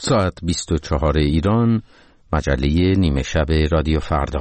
ساعت 24 ایران، مجله نیمه شب رادیو فردا.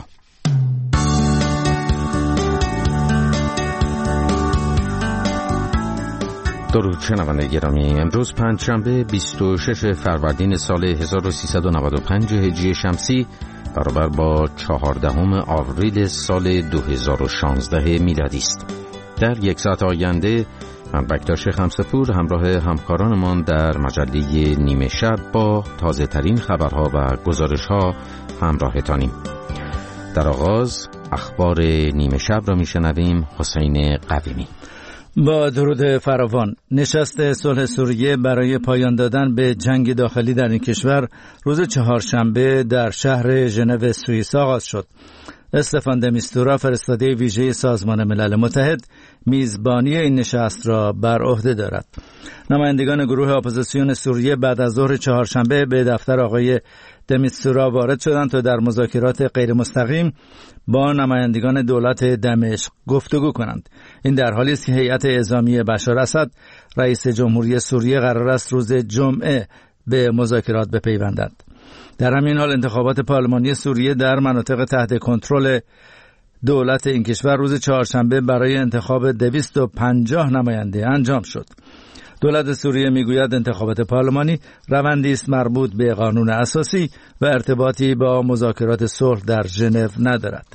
درود شنونده گرامی، امروز پنجشنبه 26 فروردین سال 1395 هجری شمسی برابر با 14 آوریل سال 2016 میلادی است. در یک ساعت آینده من بکتاش خمسه‌پور همراه همکارانمان در مجله نیمه شب با تازه ترین خبرها و گزارش‌ها همراهتانیم. در آغاز اخبار نیمه شب را میشنویم. حسین قویمی. با درود فراوان. نشست صلح سوریه برای پایان دادن به جنگ داخلی در این کشور روز چهارشنبه در شهر ژنو سوئیس آغاز شد. استفان د میستورا، فرستاده ویژه سازمان ملل متحد، میزبانی این نشست را بر عهده دارد. نمایندگان گروه اپوزیسیون سوریه بعد از ظهر چهارشنبه به دفتر آقای د میستورا وارد شدند تا در مذاکرات غیر مستقیم با نمایندگان دولت دمشق گفتگو کنند. این در حالی است که هیئت اعزامی بشار اسد، رئیس جمهوری سوریه، قرار است روز جمعه به مذاکرات بپیوندند. در همین حال انتخابات پارلمانی سوریه در مناطق تحت کنترل دولت این کشور روز چهارشنبه برای انتخاب 250 نماینده انجام شد. دولت سوریه میگوید انتخابات پارلمانی روندی است مربوط به قانون اساسی و ارتباطی با مذاکرات صلح در ژنو ندارد.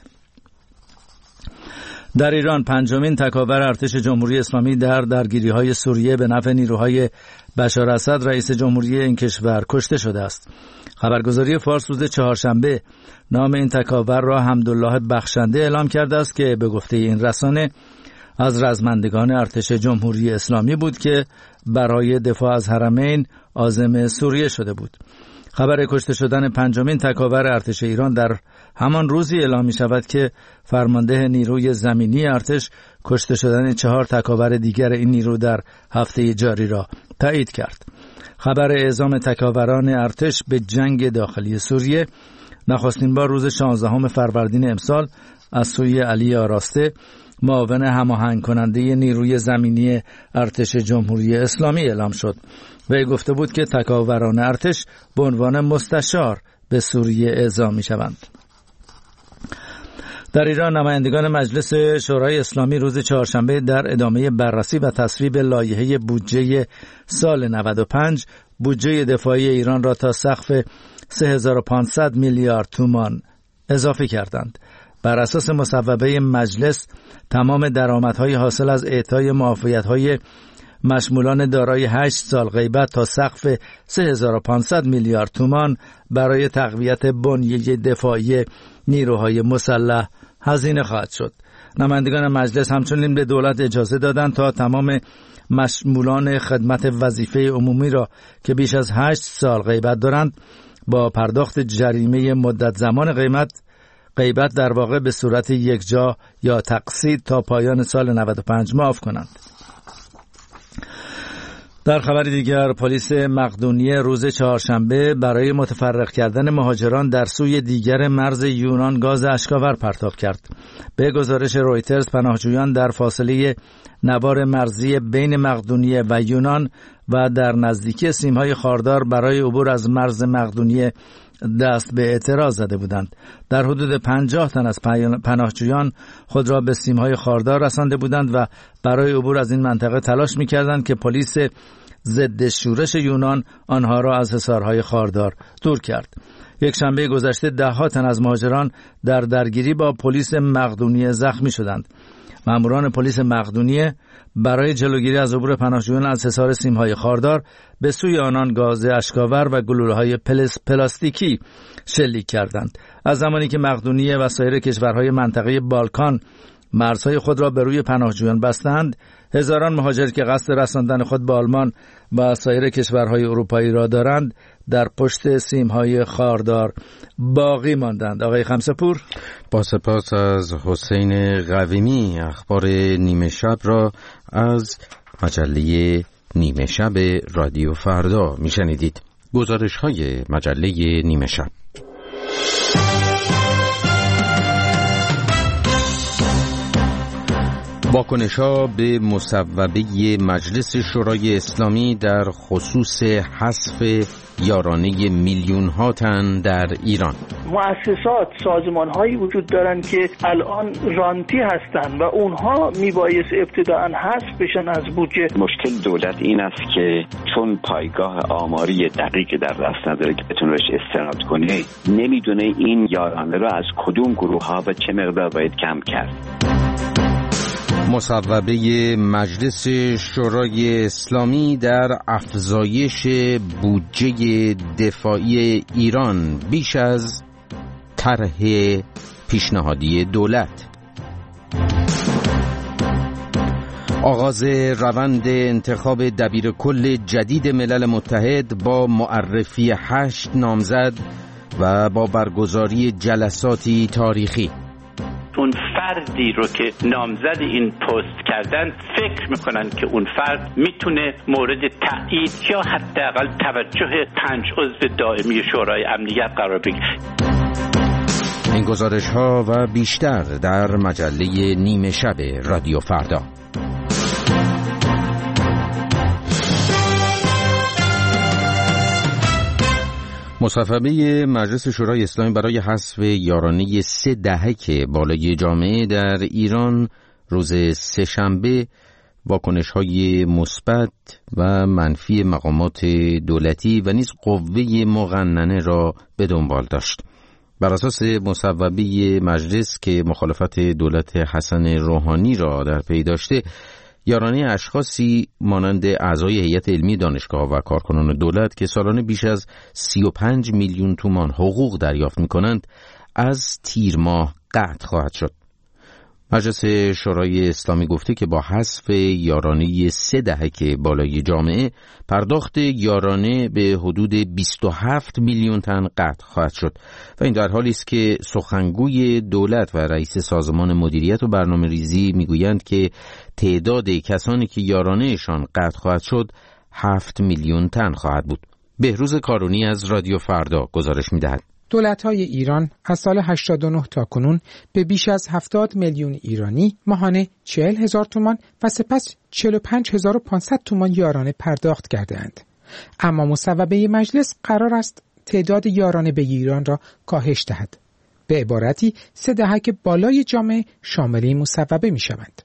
در ایران پنجمین تکاور ارتش جمهوری اسلامی در درگیری‌های سوریه به نفع نیروهای بشار اسد، رئیس جمهوری این کشور، کشته شده است. خبرگزاری فارس روز چهارشنبه نام این تکاور را حمدالله بخشنده اعلام کرده است که به گفته این رسانه از رزمندگان ارتش جمهوری اسلامی بود که برای دفاع از حرمین عازم سوریه شده بود. خبر کشته شدن پنجمین تکاور ارتش ایران در همان روزی اعلام می شود که فرمانده نیروی زمینی ارتش کشته شدن 4 تکاور دیگر این نیرو در هفته جاری را تایید کرد. خبر اعزام تکاوران ارتش به جنگ داخلی سوریه نخستین بار روز 16 فروردین امسال از سوی علی آراسته، معاون هماهنگ کننده نیروی زمینی ارتش جمهوری اسلامی اعلام شد. وی گفته بود که تکاوران ارتش به عنوان مستشار به سوریه اعزام می شوند. در ایران نمایندگان مجلس شورای اسلامی روز چهارشنبه در ادامه بررسی و تصویب لایحه بودجه سال 95 بودجه دفاعی ایران را تا سقف 3500 میلیارد تومان اضافه کردند. بر اساس مصوبه مجلس تمام درآمدهای حاصل از اعطای معافیت‌های مشمولان دارای 8 سال غیبت تا سقف 3500 میلیارد تومان برای تقویت بنیه دفاعی نیروهای مسلح هزینه خواهد شد. نمایندگان مجلس همچنین به دولت اجازه دادند تا تمام مشمولان خدمت وظیفه عمومی را که بیش از 8 سال غیبت دارند با پرداخت جریمه مدت زمان غیبت در واقع به صورت یکجا یا تقسیط تا پایان سال 95 معاف کنند. در خبر دیگر، پلیس مقدونیه روز چهارشنبه برای متفرق کردن مهاجران در سوی دیگر مرز یونان گاز اشکاور پرتاب کرد. به گزارش رویترز، پناهجویان در فاصله نوار مرزی بین مقدونیه و یونان و در نزدیکی سیمهای خاردار برای عبور از مرز مقدونیه دست به اعتراض زده بودند. در حدود 50 تن از پناهجویان خود را به سیمهای خاردار رسانده بودند و برای عبور از این منطقه تلاش می‌کردند که پلیس ضد شورش یونان آنها را از حصارهای خاردار دور کرد. یک شنبه گذشته 10 تن از مهاجران در درگیری با پلیس مقدونیه زخمی شدند. ماموران پلیس مقدونیه برای جلوگیری از عبور پناهجویان از حصار سیمهای خاردار به سوی آنان گاز اشکاور و گلوله‌های پلاستیکی شلیک کردند. از زمانی که مقدونیه و سایر کشورهای منطقه بالکان مرزهای خود را به روی پناهجویان بستند، هزاران مهاجر که قصد رساندن خود به آلمان و سایر کشورهای اروپایی را دارند در پشت سیمهای خاردار باقی ماندند. آقای خمسه‌پور، با سپاس از حسین قویمی. اخبار نیمه شب را از مجله نیمه شب رادیو فردا میشنیدید. گزارش های مجله نیمه شب. واکنش‌ها به مصوبه مجلس شورای اسلامی در خصوص حذف یارانه میلیون‌ها تن در ایران. مؤسسات، سازمان‌هایی وجود دارن که الان رانتی هستن و اونها میبایست ابتداءً حذف بشن از بودجه. مشکل دولت این است که چون پایگاه آماری دقیق در دست نداره که بتونه بهش استناد کنه، نمیدونه این یارانه رو از کدوم گروه‌ها و چه مقدار باید کم کرد. مصوبه مجلس شورای اسلامی در افزایش بودجه دفاعی ایران بیش از طرح پیشنهادی دولت. آغاز روند انتخاب دبیرکل جدید ملل متحد با معرفی 8 نامزد و با برگزاری جلساتی تاریخی. اون فردی رو که نامزد این پست کردن فکر میکنن که اون فرد میتونه مورد تایید یا حداقل توجه 5 عضو دائمی شورای امنیت قرار بگیره. این گزارش ها و بیشتر در مجله نیمه شب رادیو فردا. مصوبه مجلس شورای اسلامی برای حذف یارانه 3 دهک بالای جامعه در ایران روز سه‌شنبه واکنش‌های مثبت و منفی مقامات دولتی و نیز قوه مقننه را به دنبال داشت. بر اساس مصوبه مجلس که مخالفت دولت حسن روحانی را در پی داشته، یارانه اشخاصی مانند اعضای هیئت علمی دانشگاه و کارکنان دولت که سالانه بیش از 35 میلیون تومان حقوق دریافت می‌کنند از تیر ماه قطع خواهد شد. مجلس شورای اسلامی گفته که با حذف یارانه 3 دهک بالای جامعه، پرداخت یارانه به حدود 27 میلیون تن قطع خواهد شد و این در حالی است که سخنگوی دولت و رئیس سازمان مدیریت و برنامه‌ریزی میگویند که تعداد کسانی که یارانهشان قطع خواهد شد 7 میلیون تن خواهد بود. بهروز کارونی از رادیو فردا گزارش می‌دهد. دولت‌های ایران از سال 89 تا کنون به بیش از 70 میلیون ایرانی ماهانه 40,000 تومان و سپس 45,500 تومان یارانه پرداخت کرده‌اند. اما مصوبه مجلس قرار است تعداد یارانه به ایران را کاهش دهد. به عبارتی 3 دهک بالای جامعه شامل این مصوبه می‌شوند.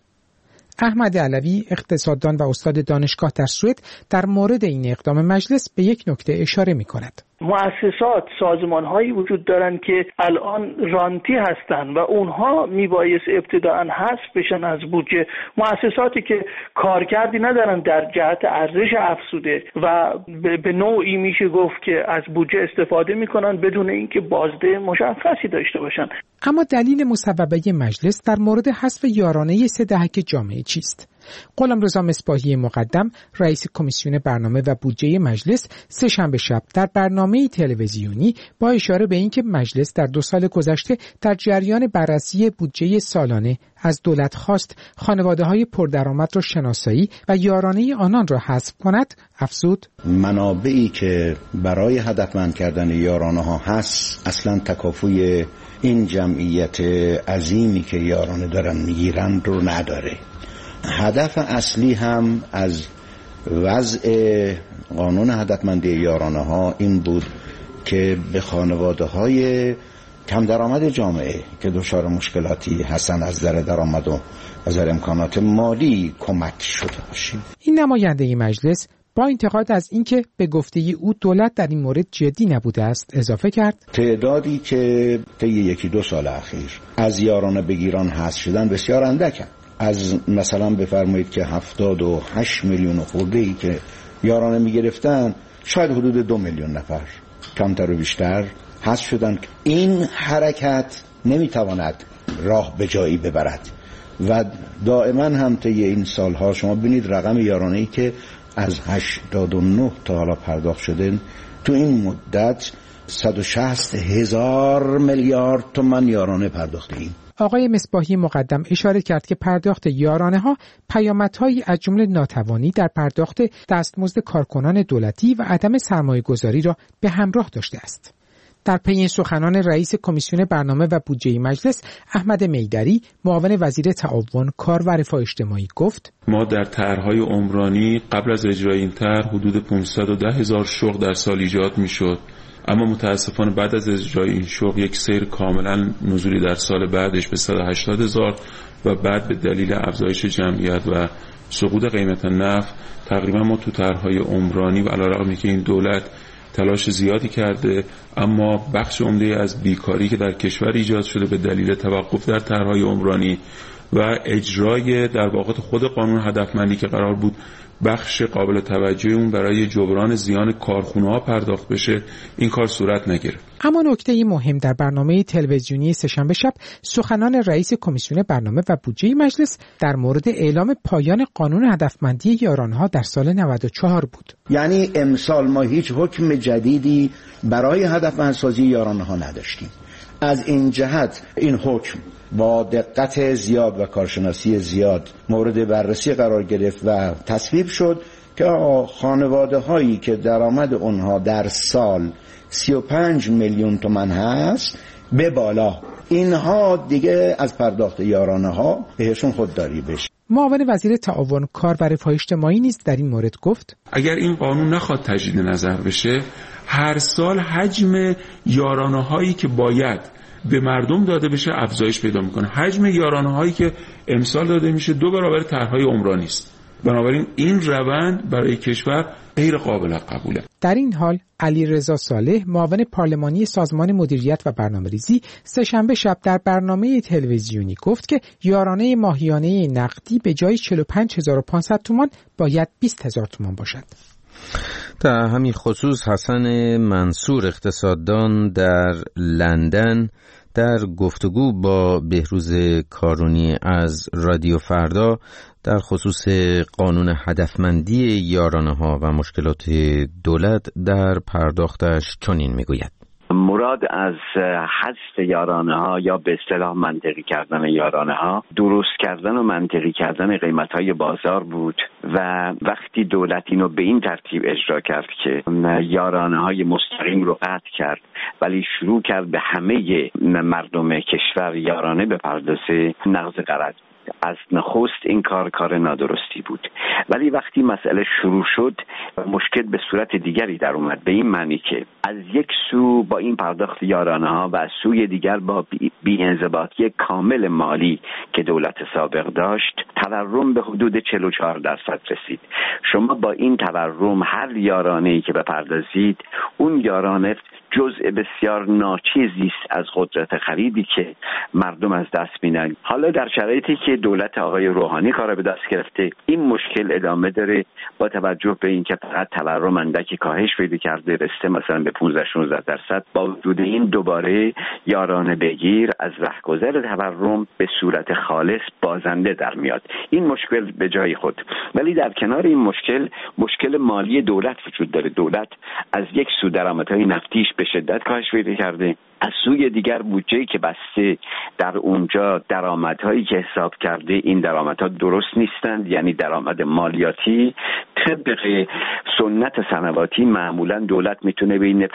احمد علوی، اقتصاددان و استاد دانشگاه در سوئد، در مورد این اقدام مجلس به یک نکته اشاره می‌کند. مؤسسات، سازمان‌هایی وجود دارن که الان رانتی هستن و اونها میبایست ابتداءً حذف بشن از بودجه. مؤسساتی که کارکردی ندارن در جهت ارزش افزوده و به نوعی میشه گفت که از بودجه استفاده میکنن بدون اینکه بازده مشخصی داشته باشن. اما دلیل مصوبه مجلس در مورد حذف یارانه 3 دهک جامعه چیست؟ غلامرضا مصباحی مقدم، رئیس کمیسیون برنامه و بودجه مجلس، سه‌شنبه شب در برنامه تلویزیونی با اشاره به اینکه مجلس در 2 سال گذشته در جریان بررسی بودجه سالانه از دولت خواست خانواده‌های پردرآمد را شناسایی و یارانه آنان را حذف کند، افزود: منابعی که برای هدفمند کردن یارانه‌ها هست اصلاً تکافوی این جمعیت عظیمی که یارانه دارن میگیرن رو نداره. هدف اصلی هم از وضع قانون هدفمندی یارانه ها این بود که به خانواده های کم درآمد جامعه که دچار مشکلاتی هستن از نظر درآمد و از نظر امکانات مالی کمک شده باشیم. این نماینده مجلس با انتقاد از اینکه به گفته او دولت در این مورد جدی نبوده است اضافه کرد: تعدادی که طی 1-2 سال اخیر از یارانه بگیران حذف شدن بسیار اندکند. از مثلا بفرمایید که 78 میلیون خورده‌ای که یارانه میگرفتن، شاید حدود 2 میلیون نفر کمتر و بیشتر حذف شدن. این حرکت نمیتواند راه به جایی ببرد و دائما هم طی این سالها شما ببینید رقم یارانه‌ای که از 89 تا حالا پرداخت شده، تو این مدت 160,000 میلیارد تومان یارانه پرداخته ایم. آقای مصباحی مقدم اشاره کرد که پرداخت یارانه ها پیامدهایی از جمله ناتوانی در پرداخت دستمزد کارکنان دولتی و عدم سرمایه گذاری را به همراه داشته است. در پی این سخنان رئیس کمیسیون برنامه و بودجه مجلس احمد میدری، معاون وزیر تعاون، کار و رفاه اجتماعی گفت: ما در طرح‌های عمرانی قبل از اجرای این طرح حدود 510,000 شغل در سال ایجاد می‌شد، اما متاسفانه بعد از اجرای این شغل یک سیر کاملا نزولی در سال بعدش به 180,000 و بعد به دلیل افزایش جمعیت و سقوط قیمت نفت تقریبا ما تو طرح‌های عمرانی و علیرغم که این دولت تلاش زیادی کرده اما بخش عمده از بیکاری که در کشور ایجاد شده به دلیل توقف در طرح‌های عمرانی و اجرای در واقع خود قانون هدفمندی که قرار بود بخش قابل توجه اون برای جبران زیان کارخونه‌ها پرداخت بشه، این کار صورت نگرفت. اما نکته مهم در برنامه تلویزیونی سه‌شنبه شب سخنان رئیس کمیسیون برنامه و بودجه مجلس در مورد اعلام پایان قانون هدفمندی یارانه‌ها در سال 94 بود. یعنی امسال ما هیچ حکم جدیدی برای هدفمندسازی یارانه‌ها نداشتیم. از این جهت این حکم با دقت زیاد و کارشناسی زیاد مورد بررسی قرار گرفت و تصویب شد که خانواده هایی که درآمد اونها در سال 35 میلیون تومان هست به بالا، اینها دیگه از پرداخت یارانه ها بهشون خودداری بشه. معاون وزیر تعاون، کار و رفاه اجتماعی نیز در این مورد گفت: اگر این قانون نخواد تجدید نظر بشه، هر سال حجم یارانه هایی که باید به مردم داده بشه افزایش پیدا میکنه. حجم یارانه هایی که امسال داده میشه 2 برابر طرح‌های عمرانی است. بنابراین این روند برای کشور غیر قابل قبوله. در این حال علیرضا صالح، معاون پارلمانی سازمان مدیریت و برنامه‌ریزی، سه‌شنبه شب در برنامه تلویزیونی گفت که یارانه ماهیانه نقدی به جای 45500 تومان باید 20000 تومان باشد. در همین خصوص حسن منصور، اقتصاددان در لندن، در گفتگو با بهروز کارونی از رادیو فردا در خصوص قانون هدفمندی یارانه‌ها و مشکلات دولت در پرداختش چنین میگوید: مراد از حذف یارانه‌ها یا به اصطلاح منطقی کردن یارانه‌ها درست کردن و منطقی کردن قیمت‌های بازار بود و وقتی دولت اینو به این ترتیب اجرا کرد که یارانه‌های مستقیم رو قطع کرد ولی شروع کرد به همه مردم کشور یارانه بپردازه، نقض قرارداد. از نخست این کار نادرستی بود، ولی وقتی مسئله شروع شد مشکل به صورت دیگری در اومد، به این معنی که از یک سو با این پرداخت یارانه ها و از سوی دیگر با بی‌انضباطی کامل مالی که دولت سابق داشت تورم به حدود 44% رسید. شما با این تورم هر یارانه‌ای که بپردازید اون یارانه جزء بسیار ناچیزی است از قدرت خریدی که مردم از دست میدن. حالا در شرایطی که دولت آقای روحانی کار به دست گرفته، این مشکل ادامه داره با توجه به اینکه فقط تورم اندکی کاهش پیدا کرده، رسته مثلا به 15-16%. با وجود این دوباره یارانه بگیر از رهگذر تورم به صورت خالص بازنده در میاد. این مشکل به جای خود، ولی در کنار این مشکل مالی دولت وجود داره. دولت از یک سو درآمدهای نفتیش به شدت کاهش پیدا کرده، از سوی دیگر بودجه‌ای که بسته در اونجا درآمدهایی که حساب کرده این درآمدها درست نیستند، یعنی درآمد مالیاتی طبق سنت سنواتی معمولا دولت میتونه بین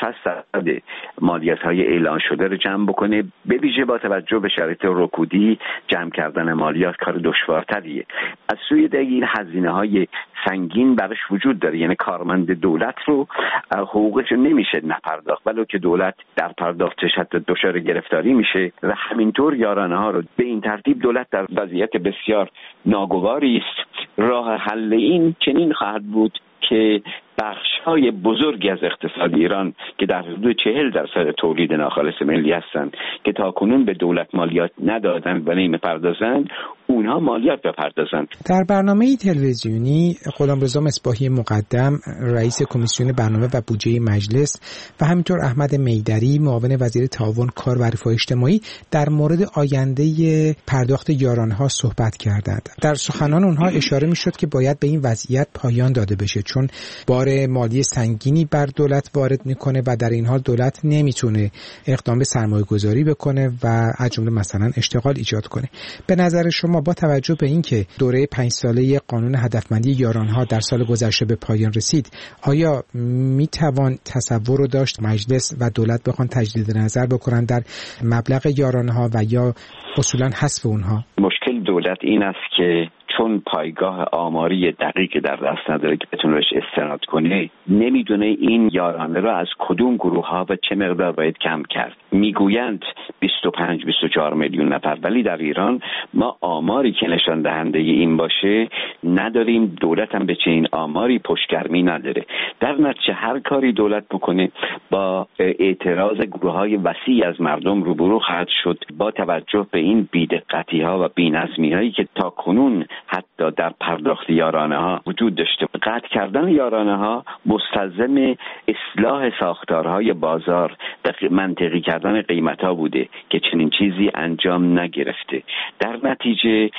50-60% مالیات‌های اعلان شده رو جمع بکنه، به ویژه با توجه به شرایط رکودی جمع کردن مالیات کار دشوارتریه. از سوی دیگر هزینه‌های سنگین برش وجود داره، یعنی کارمند دولت رو حقوقش نمیشه نپرداخت، ولو که دولت در پرداختش حتی دچار گرفتاری میشه و همینطور یارانه ها رو به این ترتیب دولت در وضعیت بسیار ناگواری است. راه حل این چنین خواهد بود که بخش‌های بزرگی از اقتصاد ایران که در حدود 40% تولید ناخالص ملی هستند که تاکنون به دولت مالیات ندادند و نمی‌پردازند، اونها مالیات بپردازند. در برنامه تلویزیونی غلامرضا مصباحی مقدم، رئیس کمیسیون برنامه و بودجه مجلس و همینطور احمد میدری، معاون وزیر تعاون، کار و رفاه اجتماعی در مورد آینده پرداخت یارانه‌ها صحبت کردند. در سخنان اونها اشاره می‌شد که باید به این وضعیت پایان داده بشه، چون بار مالی سنگینی بر دولت وارد میکنه و در این حال دولت نمیتونه اقدام به سرمایه‌گذاری بکنه و از جمله مثلا اشتغال ایجاد کنه. به نظر شما اما با توجه به اینکه دوره 5 ساله قانون هدفمندی یارانه‌ها در سال گذشته به پایان رسید، آیا میتوان تصور رو داشت مجلس و دولت بخوان تجدید نظر بکنن در مبلغ یارانه‌ها و یا اصولاً حذف اونها؟ مشکل دولت این است که چون پایگاه آماری دقیق در دست نداره که بتونه بهش استناد کنه، نمیدونه این یارانه را از کدوم گروه ها و چه مقدار باید کم کرد. میگویند 25-24 میلیون نفر، ولی در ایران ما آماری که نشان دهنده این باشه نداریم. دولت هم به چنین آماری پشتگرمی نداره. در نتیجه هر کاری دولت بکنه با اعتراض گروه های وسیع از مردم روبرو خواهد شد، با توجه به این بی‌دقتی ها و بی‌نظمی هایی که تا کنون حتی در پرداخت یارانه ها وجود داشته. قطع کردن یارانه ها مستلزم اصلاح ساختارهای بازار، منطقی کردن قیمت ها بوده که چنین چیزی انجام نگرفته. در نتیجه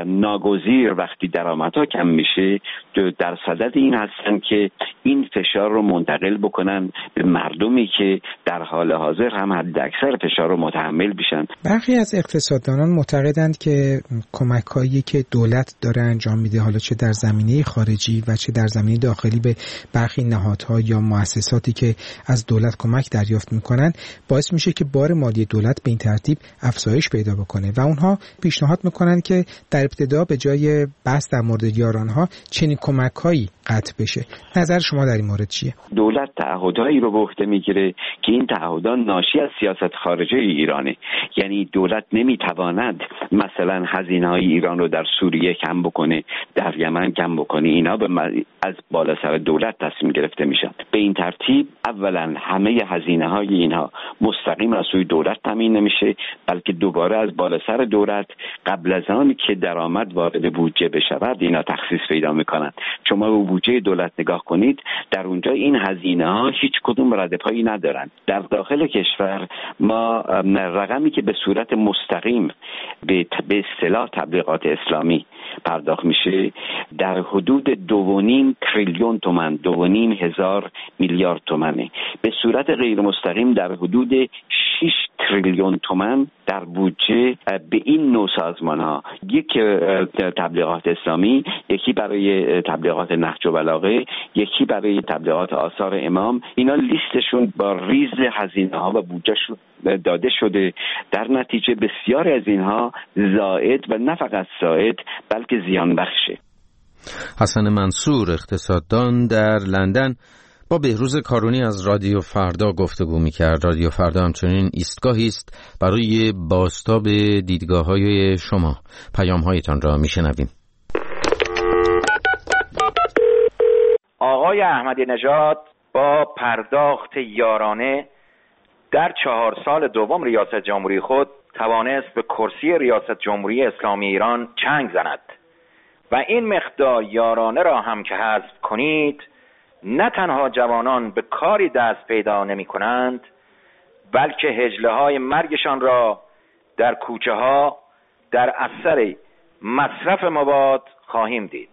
ناگزیر وقتی درآمدها کم میشه در صدد این هستن که این فشار رو منتقل بکنن به مردمی که در حال حاضر هم حد اکثر فشار رو متحمل بشن. برخی از اقتصاددانان معتقدند که کمک‌هایی که دولت داره انجام میده، حالا چه در زمینه خارجی و چه در زمینه داخلی، به برخی نهادها یا مؤسساتی که از دولت کمک دریافت میکنن باعث میشه که بار مالی دولت به این ترتیب افزایش پیدا بکنه و اونها پیشنهاد میکنن که در ابتدا به جای بحث در مورد یارانها چنین کمک‌هایی قطع بشه. نظر شما در این مورد چیه؟ دولت تعهدایی رو به عهده میگیره که این تعهدات ناشی از سیاست خارجه ایرانه. یعنی دولت نمیتواند مثلا هزینه‌های ایران رو در سوریه کم بکنه، در یمن کم بکنه. اینا از بالا سر دولت تصمیم گرفته میشن. به این ترتیب اولا همه هزینه‌های اینها مستقیم از سوی دولت تامین نمیشه، بلکه دوباره از بالا سر دولت قبل از آن که درآمد وارد بودجه بشود اینا تخصیص پیدا میکنن. شما به بودجه دولت نگاه کنید، در اونجا این هزینه‌ها هیچ کدوم ردپایی ندارن. در داخل کشور ما رقمی که به صورت مستقیم به اصطلاح تبلیغات اسلامی پرداخت میشه در حدود 2.5 تریلیون تومان، 2.5 هزار میلیارد تومانه. به صورت غیر مستقیم در حدود 6 تریلیون تومان در بودجه به این نوع سازمان ها، یک تبلیغات اسلامی، یکی برای تبلیغات نهج و بلاغه، یکی برای تبلیغات آثار امام، اینا لیستشون با ریز هزینه ها و بودجهشون داده شده. در نتیجه بسیار از اینها زائد و نه فقط زائد بلکه زیان بخشه. حسن منصور اقتصاددان در لندن با بهروز کارونی از رادیو فردا گفتگو می‌کرد. رادیو فردا همچنین ایستگاهی است برای بازتاب دیدگاه‌های شما. پیام‌هایتان را می‌شنویم. آقای احمدی نژاد با پرداخت یارانه در 4 سال دوم ریاست جمهوری خود توانست به کرسی ریاست جمهوری اسلامی ایران چنگ زند و این مقدار یارانه را هم که حذف کنید، نه تنها جوانان به کاری دست پیدا نمی کنند، بلکه هجله های مرگشان را در کوچه ها در اثر مصرف مواد خواهیم دید.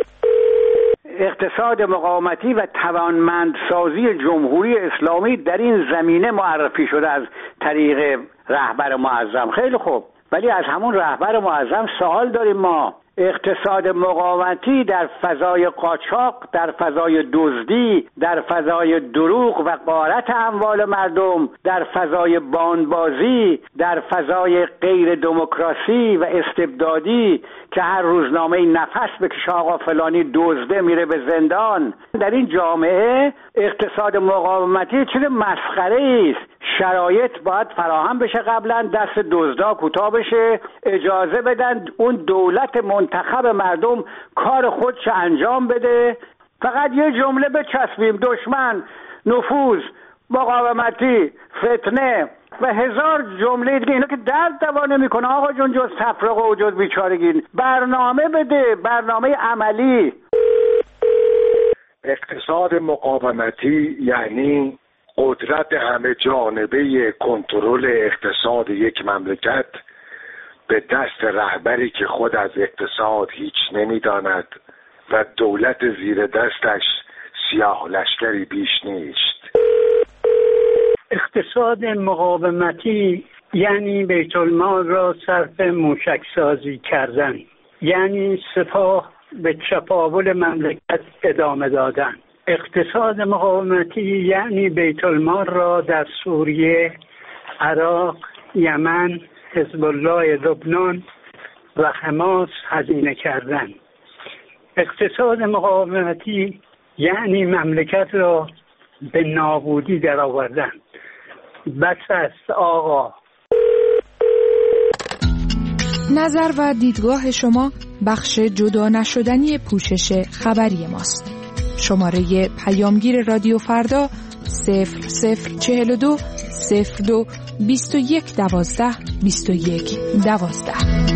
اقتصاد مقاومتی و توانمندسازی جمهوری اسلامی در این زمینه معرفی شده از طریق رهبر معظم. خیلی خوب، ولی از همون رهبر معظم سوال داریم ما. اقتصاد مقاومتی در فضای قاچاق، در فضای دزدی، در فضای دروغ و غارت اموال مردم، در فضای باندبازی، در فضای غیر دموکراسی و استبدادی که هر روزنامه نفس بکشه آقا فلانی دزده میره به زندان، در این جامعه اقتصاد مقاومتی چه مسخره است. شرایط باید فراهم بشه، قبلا دست دزدا کوتاه بشه، اجازه بدن اون دولت منتخب مردم کار خودش انجام بده. فقط یه جمله بچسبیم: دشمن، نفوذ، مقاومتی، فتنه و 1000 جمله دیگه، اینا که درد دوا نمیکنه آقا جون جز تفرقه و جز بیچارگی. برنامه بده، برنامه عملی. اقتصاد مقاومتی یعنی قدرت همه جانبه کنترل اقتصاد یک مملکت به دست رهبری که خود از اقتصاد هیچ نمیداند و دولت زیر دستش سیاه لشکری بیش نیست. اقتصاد مقاومتی یعنی بیت المال را صرف موشک سازی کردن، یعنی سپاه به چپاول مملکت ادامه دادن. اقتصاد مقاومتی یعنی بیت المال را در سوریه، عراق، یمن، حزب الله لبنان و حماس هزینه کردن. اقتصاد مقاومتی یعنی مملکت را به نابودی درآوردن. بس است آقا. نظر و دیدگاه شما بخش جدا نشدنی پوشش خبری ماست. شماره پیامگیر رادیو فردا 0042 02 21 12 21 12.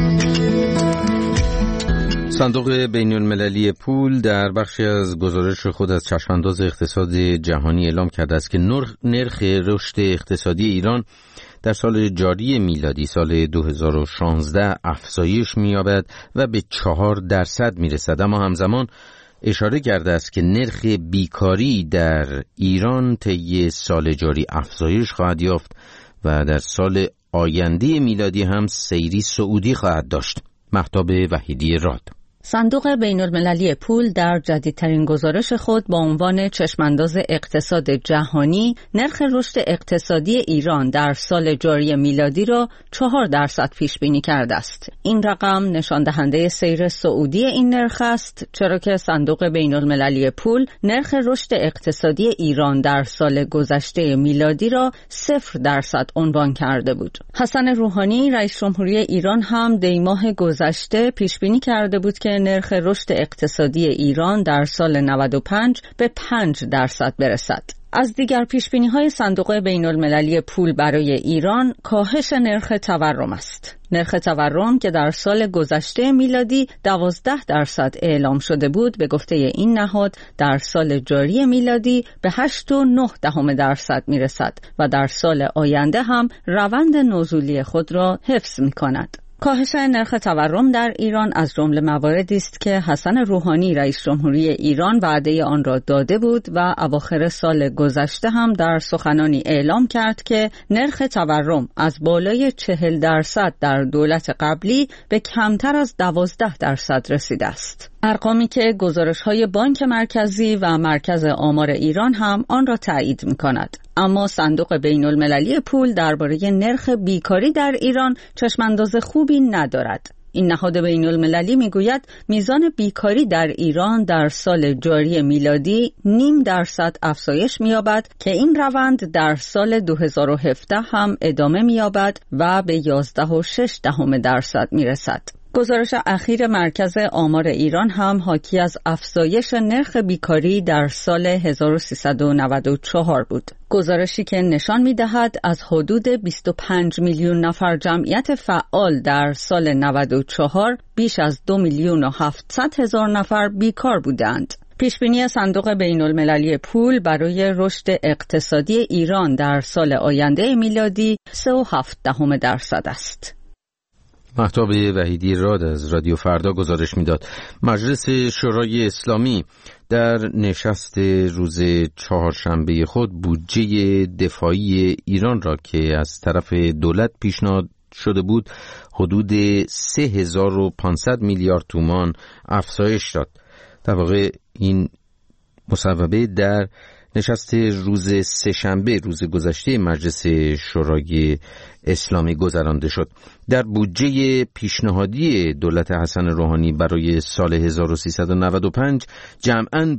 صندوق بین المللی پول در بخشی از گزارش خود از چشمانداز اقتصاد جهانی اعلام کرده است که نرخ رشد اقتصادی ایران در سال جاری میلادی سال 2016 افزایش می‌یابد و به 4% میرسد، اما همزمان اشاره کرده است که نرخ بیکاری در ایران طی سال جاری افزایش خواهد یافت و در سال آینده میلادی هم سیری صعودی خواهد داشت. مهتاب وحیدی راد. صندوق بین المللی پول در جدیدترین گزارش خود با عنوان چشمانداز اقتصاد جهانی نرخ رشد اقتصادی ایران در سال جاری میلادی را 4% پیش بینی کرده است. این رقم نشان دهنده سیر صعودی این نرخ است، چرا که صندوق بین المللی پول نرخ رشد اقتصادی ایران در سال گذشته میلادی را 0% عنوان کرده بود. حسن روحانی رئیس جمهوری ایران هم دی ماه گذشته پیش بینی کرده بود که نرخ رشد اقتصادی ایران در سال 95 به 5% برسد. از دیگر پیشبینی‌های صندوق بین المللی پول برای ایران کاهش نرخ تورم است. نرخ تورم که در سال گذشته میلادی 12% اعلام شده بود، به گفته این نهاد در سال جاری میلادی به 8.9% میرسد و در سال آینده هم روند نزولی خود را حفظ می‌کند. کاهش نرخ تورم در ایران از جمله مواردی است که حسن روحانی رئیس جمهوری ایران وعده آن را داده بود و اواخر سال گذشته هم در سخنانی اعلام کرد که نرخ تورم از بالای 40% در دولت قبلی به کمتر از 12% رسیده است. ارقامی که گزارش‌های بانک مرکزی و مرکز آمار ایران هم آن را تایید می‌کند. اما صندوق بین المللی پول درباره نرخ بیکاری در ایران چشمانداز خوبی ندارد. این نهاد بین المللی میگوید میزان بیکاری در ایران در سال جاری میلادی 0.5% افزایش می‌یابد که این روند در سال 2017 هم ادامه می‌یابد و به 11.6% میرسد. گزارش اخیر مرکز آمار ایران هم حاکی از افزایش نرخ بیکاری در سال 1394 بود. گزارشی که نشان می‌دهد از حدود 25 میلیون نفر جمعیت فعال در سال 94 بیش از 2,700,000 نفر بیکار بودند. پیشبینی صندوق بین المللی پول برای رشد اقتصادی ایران در سال آینده میلادی 3.7% است. مهتاب وحیدی راد از رادیو فردا گزارش میداد. مجلس شورای اسلامی در نشست روز چهارشنبه خود بودجه دفاعی ایران را که از طرف دولت پیشنهاد شده بود حدود 3500 میلیارد تومان افزایش داد. در واقع این مصوبه در نشست روز سه‌شنبه روز گذشته مجلس شورای اسلامی گذرانده شد. در بودجه پیشنهادی دولت حسن روحانی برای سال 1395 جمعاً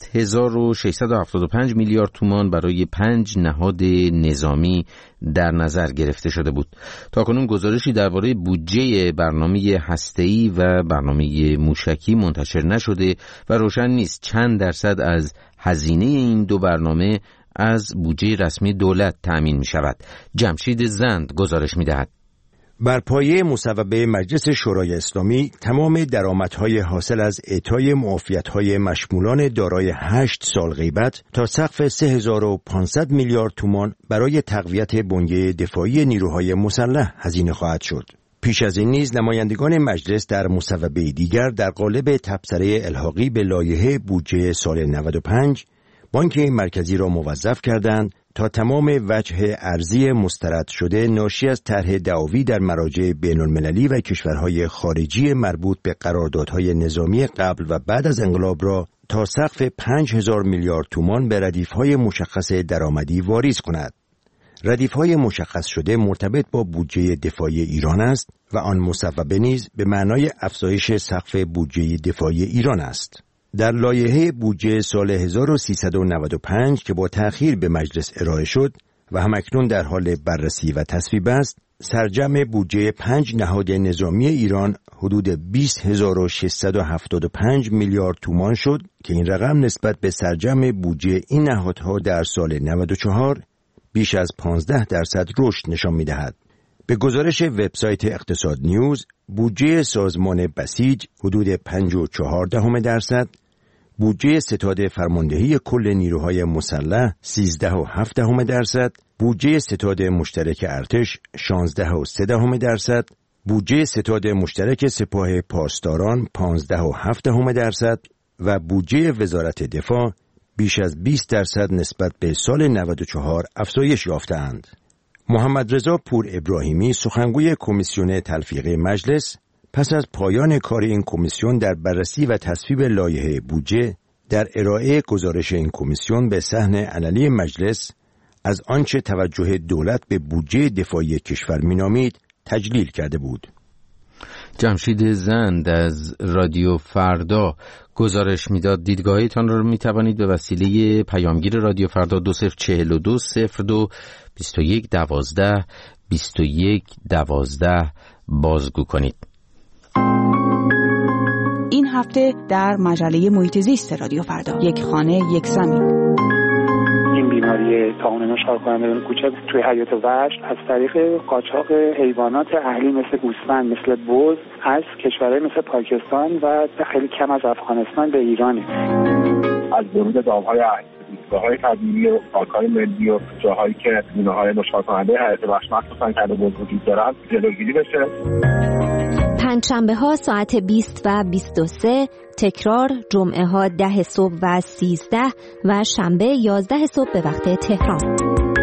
20,675 میلیارد تومان برای 5 نهاد نظامی در نظر گرفته شده بود. تاکنون گزارشی درباره بودجه برنامه هسته‌ای و برنامه موشکی منتشر نشده و روشن نیست چند درصد از هزینه این دو برنامه از بودجه رسمی دولت تأمین می شود. جمشید زند گزارش می دهد. بر پایه مصوبه مجلس شورای اسلامی تمام درآمدهای حاصل از اعطای معافیت‌های مشمولان دارای 8 سال غیبت تا سقف 3500 میلیارد تومان برای تقویت بنیه دفاعی نیروهای مسلح هزینه خواهد شد. پیش از این نیز نمایندگان مجلس در مصوبه دیگر در قالب تبصره الحاقی به لایحه بودجه سال 95 بانک مرکزی را موظف کردند تا تمام وجه ارزی مسترد شده ناشی از طرح دعاوی در مراجع بین‌المللی و کشورهای خارجی مربوط به قراردادهای نظامی قبل و بعد از انقلاب را تا سقف 5000 میلیارد تومان به ردیف‌های مشخص درآمدی واریز کند. ردیف‌های مشخص شده مرتبط با بودجه دفاعی ایران است و آن مصوبه نیز به معنای افزایش سقف بودجه دفاعی ایران است. در لایحه بودجه سال 1395 که با تأخیر به مجلس ارائه شد و همکنون در حال بررسی و تصویب است، سرجم بودجه 5 نهاد نظامی ایران حدود 20675 میلیارد تومان شد که این رقم نسبت به سرجم بودجه این نهادها در سال 94 بیش از 15% رشد نشان می‌دهد. به گزارش وبسایت اقتصاد نیوز، بودجه سازمان بسیج حدود 5.4%، بودجه ستاد فرماندهی کل نیروهای مسلح 13.7%، بودجه ستاد مشترک ارتش 16.3%، بودجه ستاد مشترک سپاه پاسداران 15.7% و بودجه وزارت دفاع بیش از 20% نسبت به سال 94 افزایش یافتند. محمد رضا پور ابراهیمی سخنگوی کمیسیون تلفیقی مجلس پس از پایان کار این کمیسیون در بررسی و تصویب لایحه بودجه در ارائه گزارش این کمیسیون به صحن علنی مجلس از آنچه توجه دولت به بودجه دفاعی کشور مینامید تجلیل کرده بود. جمشید زند از رادیو فردا گزارش میداد. دیدگاهیتان را میتوانید به وسیله پیامگیر رادیو فردا 2042 02 21 12 21 12 بازگو کنید. این هفته در مجله محیط زیست رادیو فردا، یک خانه یک زمین. این بیماری طاعون نشخوار کنندگان کوچک توی حیات وحش از طریق قاچاق حیوانات اهلی مثل گوسفند، مثل بز از کشورهای مثل پاکستان و خیلی کم از افغانستان به ایرانه. از ورود دامهای اهلی، ایستگاه‌های طبیعی و پارک‌های ملی و جاهایی که گونه‌های نشخوار کننده حیات وحش مخصوصاً کله‌بز وجود دارن جلوگیری بشه. پنجشنبه ها ساعت 20 و 23، تکرار جمعه ها 10 صبح و 13 و شنبه 11 صبح به وقت تهران.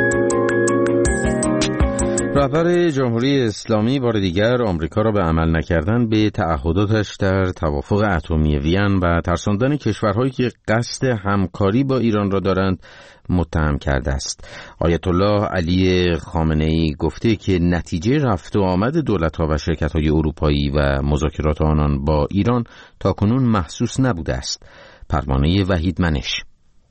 رهبر جمهوری اسلامی بار دیگر آمریکا را به عمل نکردن به تعهداتش در توافق اتمی وین و ترساندن کشورهایی که قصد همکاری با ایران را دارند متهم کرده است. آیت الله علی خامنه‌ای گفته که نتیجه رفت و آمد دولت‌ها و شرکت‌های اروپایی و مذاکرات آنان با ایران تاکنون محسوس نبوده است. پروانه وحید منش.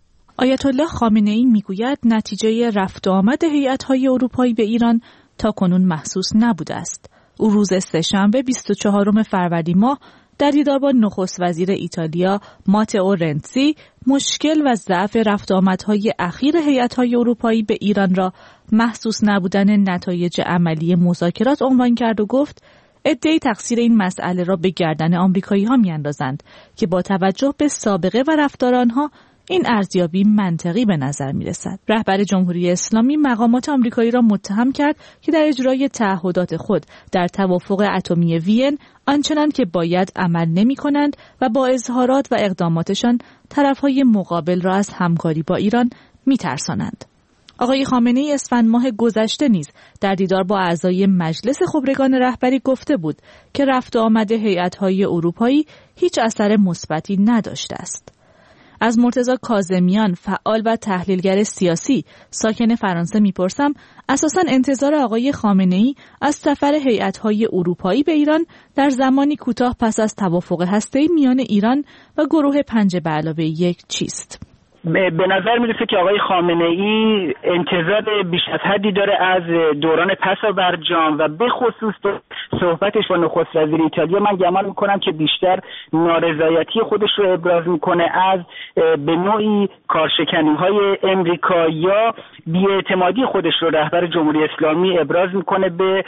آیت الله خامنه‌ای میگوید نتیجه رفت و آمد هیئت‌های اروپایی به ایران تاکنون محسوس نبوده است. او روز سه‌شنبه 24 فروردین ماه در دیدار با نخست وزیر ایتالیا ماتئو رنزی مشکل و ضعف رفت آمدهای اخیر هیئت‌های اروپایی به ایران را محسوس نبودن نتایج عملی مذاکرات عنوان کرد و گفت عده‌ای تقصیر این مسئله را به گردن آمریکایی‌ها می‌اندازند که با توجه به سابقه و رفتار آنها این ارزیابی منطقی به نظر می‌رسد. رهبر جمهوری اسلامی مقامات آمریکایی را متهم کرد که در اجرای تعهدات خود در توافق اتمی وین آنچنان که باید عمل نمی‌کنند و با اظهارات و اقداماتشان طرف‌های مقابل را از همکاری با ایران می‌ترسانند. آقای خامنه‌ای اسفند ماه گذشته نیز در دیدار با اعضای مجلس خبرگان رهبری گفته بود که رفت و آمد هیئت‌های اروپایی هیچ اثر مثبتی نداشته است. از مرتضی کاظمیان فعال و تحلیلگر سیاسی ساکن فرانسه میپرسم اساساً انتظار آقای خامنه‌ای از سفر هیئت‌های اروپایی به ایران در زمانی کوتاه پس از توافق هسته‌ای میان ایران و گروه 5+1 چیست؟ به نظر میرسه که آقای خامنه‌ای انتظار بیش از حدی داره از دوران پسا برجام و به خصوص صحبتش با نخست وزیر ایتالیا. من گمان میکنم که بیشتر نارضایتی خودش رو ابراز میکنه از به نوعی کارشکنی‌های امریکا یا بی‌اعتمادی خودش رو رهبر جمهوری اسلامی ابراز میکنه به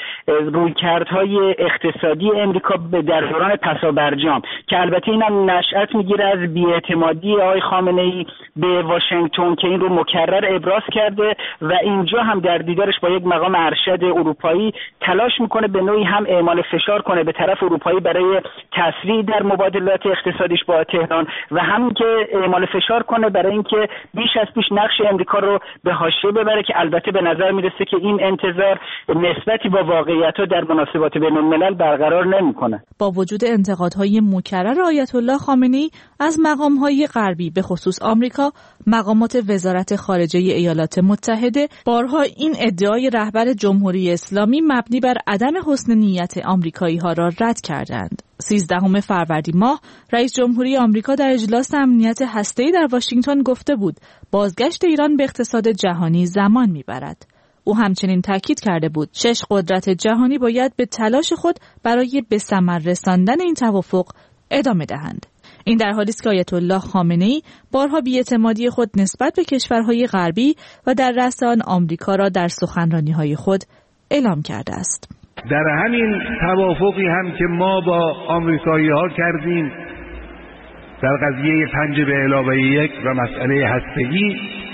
رویکردهای اقتصادی امریکا در دوران پسا برجام که البته اینم نشأت میگیره از بی‌اعتمادی آقای خامنه‌ای به واشنگتن که این رو مکرر ابراز کرده و اینجا هم در دیدارش با یک مقام ارشد اروپایی تلاش میکنه به نوعی هم اعمال فشار کنه به طرف اروپایی برای تسریع در مبادلات اقتصادیش با تهران و همین که اعمال فشار کنه برای اینکه بیش از پیش نقش امریکا رو به حاشیه ببره که البته به نظر میرسه که این انتظار نسبتی با واقعیت‌ها در مناسبات بین‌الملل برقرار نمی‌کنه. با وجود انتقادهای مکرر آیت الله خامنه‌ای از مقام‌های غربی به خصوص آمریکا، مقامات وزارت خارجه ایالات متحده بارها این ادعای رهبر جمهوری اسلامی مبنی بر عدم حسن نیت آمریکایی‌ها را رد کردند. 13 فروردین ماه رئیس جمهوری آمریکا در اجلاس امنیت هسته‌ای در واشنگتن گفته بود بازگشت ایران به اقتصاد جهانی زمان می‌برد. او همچنین تاکید کرده بود 6 قدرت جهانی باید به تلاش خود برای به ثمر رساندن این توافق ادامه دهند. این در حالی است که آیت الله خامنه‌ای بارها بی‌اعتمادی خود نسبت به کشورهای غربی و در رأس آن آمریکا را در سخنرانی‌های خود اعلام کرده است. در همین توافقی هم که ما با آمریکایی‌ها کردیم در قضیه 5+1 و مسئله هسته‌ای،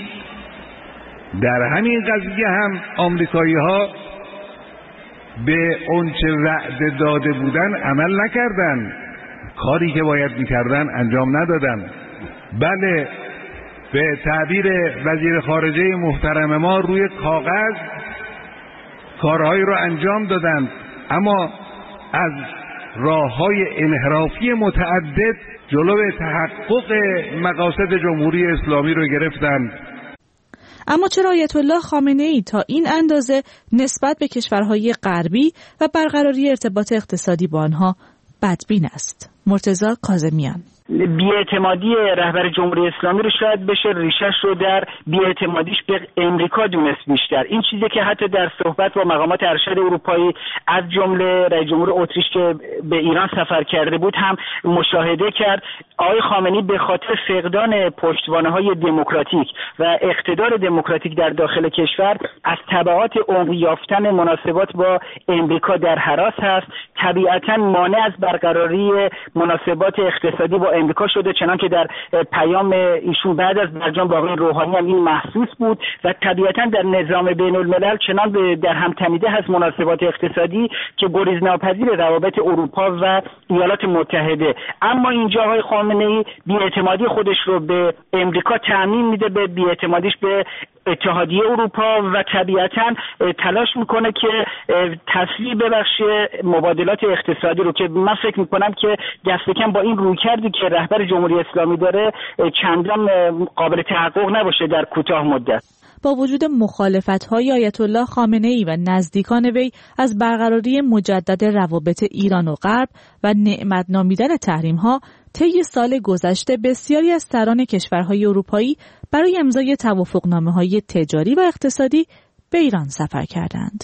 در همین قضیه هم آمریکایی‌ها به اونچه وعده داده بودن عمل نکردن، کاری که باید میکردن انجام ندادن. بله، به تعبیر وزیر خارجه محترم ما روی کاغذ کارهایی رو انجام دادن، اما از راه‌های انحرافی متعدد جلوی تحقق مقاصد جمهوری اسلامی رو گرفتن. اما چرا آیت الله خامنه‌ای تا این اندازه نسبت به کشورهای غربی و برقراری ارتباط اقتصادی با آنها بدبین است؟ مرتضی کاظمیان: بی‌اعتمادی رهبر جمهوری اسلامی رو شاید بشه ریشش رو در بی‌اعتمادیش به امریکا دونست بیشتر. این چیزی که حتی در صحبت با مقامات ارشد اروپایی از جمله رئیس جمهور اتریش که به ایران سفر کرده بود هم مشاهده کرد. آقای خامنه‌ای به خاطر فقدان پشتوانه‌های دموکراتیک و اقتدار دموکراتیک در داخل کشور از تبعات عمق یافتن مناسبات با امریکا در هراس هست. طبیعتاً مانع از برقراری مناسبات اقتصادی با امریکا شده، چنانکه در پیام ایشون بعد از برجام با آقای روحانی هم این محسوس بود و طبیعتاً در نظام بین الملل چنان در هم تنیده هست مناسبات اقتصادی که گریزناپذیر روابط اروپا و ایالات متحده. اما اینجا آقای خامنه‌ای بی‌اعتمادی خودش رو به امریکا تعمیم میده، به بی‌اعتمادیش به اتحادیه اروپا و طبیعتاً تلاش میکنه که تسریع ببخشه مبادلات اقتصادی رو که من فکر میکنم که دست کم با این رویکردی که رهبر جمهوری اسلامی داره چندان قابل تحقق نباشه در کوتاه مدت. با وجود مخالفت‌های آیت الله خامنه‌ای و نزدیکان وی از برقراری مجدد روابط ایران و غرب و نعمت نامیدن تحریم‌ها، طی سال گذشته بسیاری از سران کشورهای اروپایی برای امضای توافقنامه‌های تجاری و اقتصادی به ایران سفر کردند.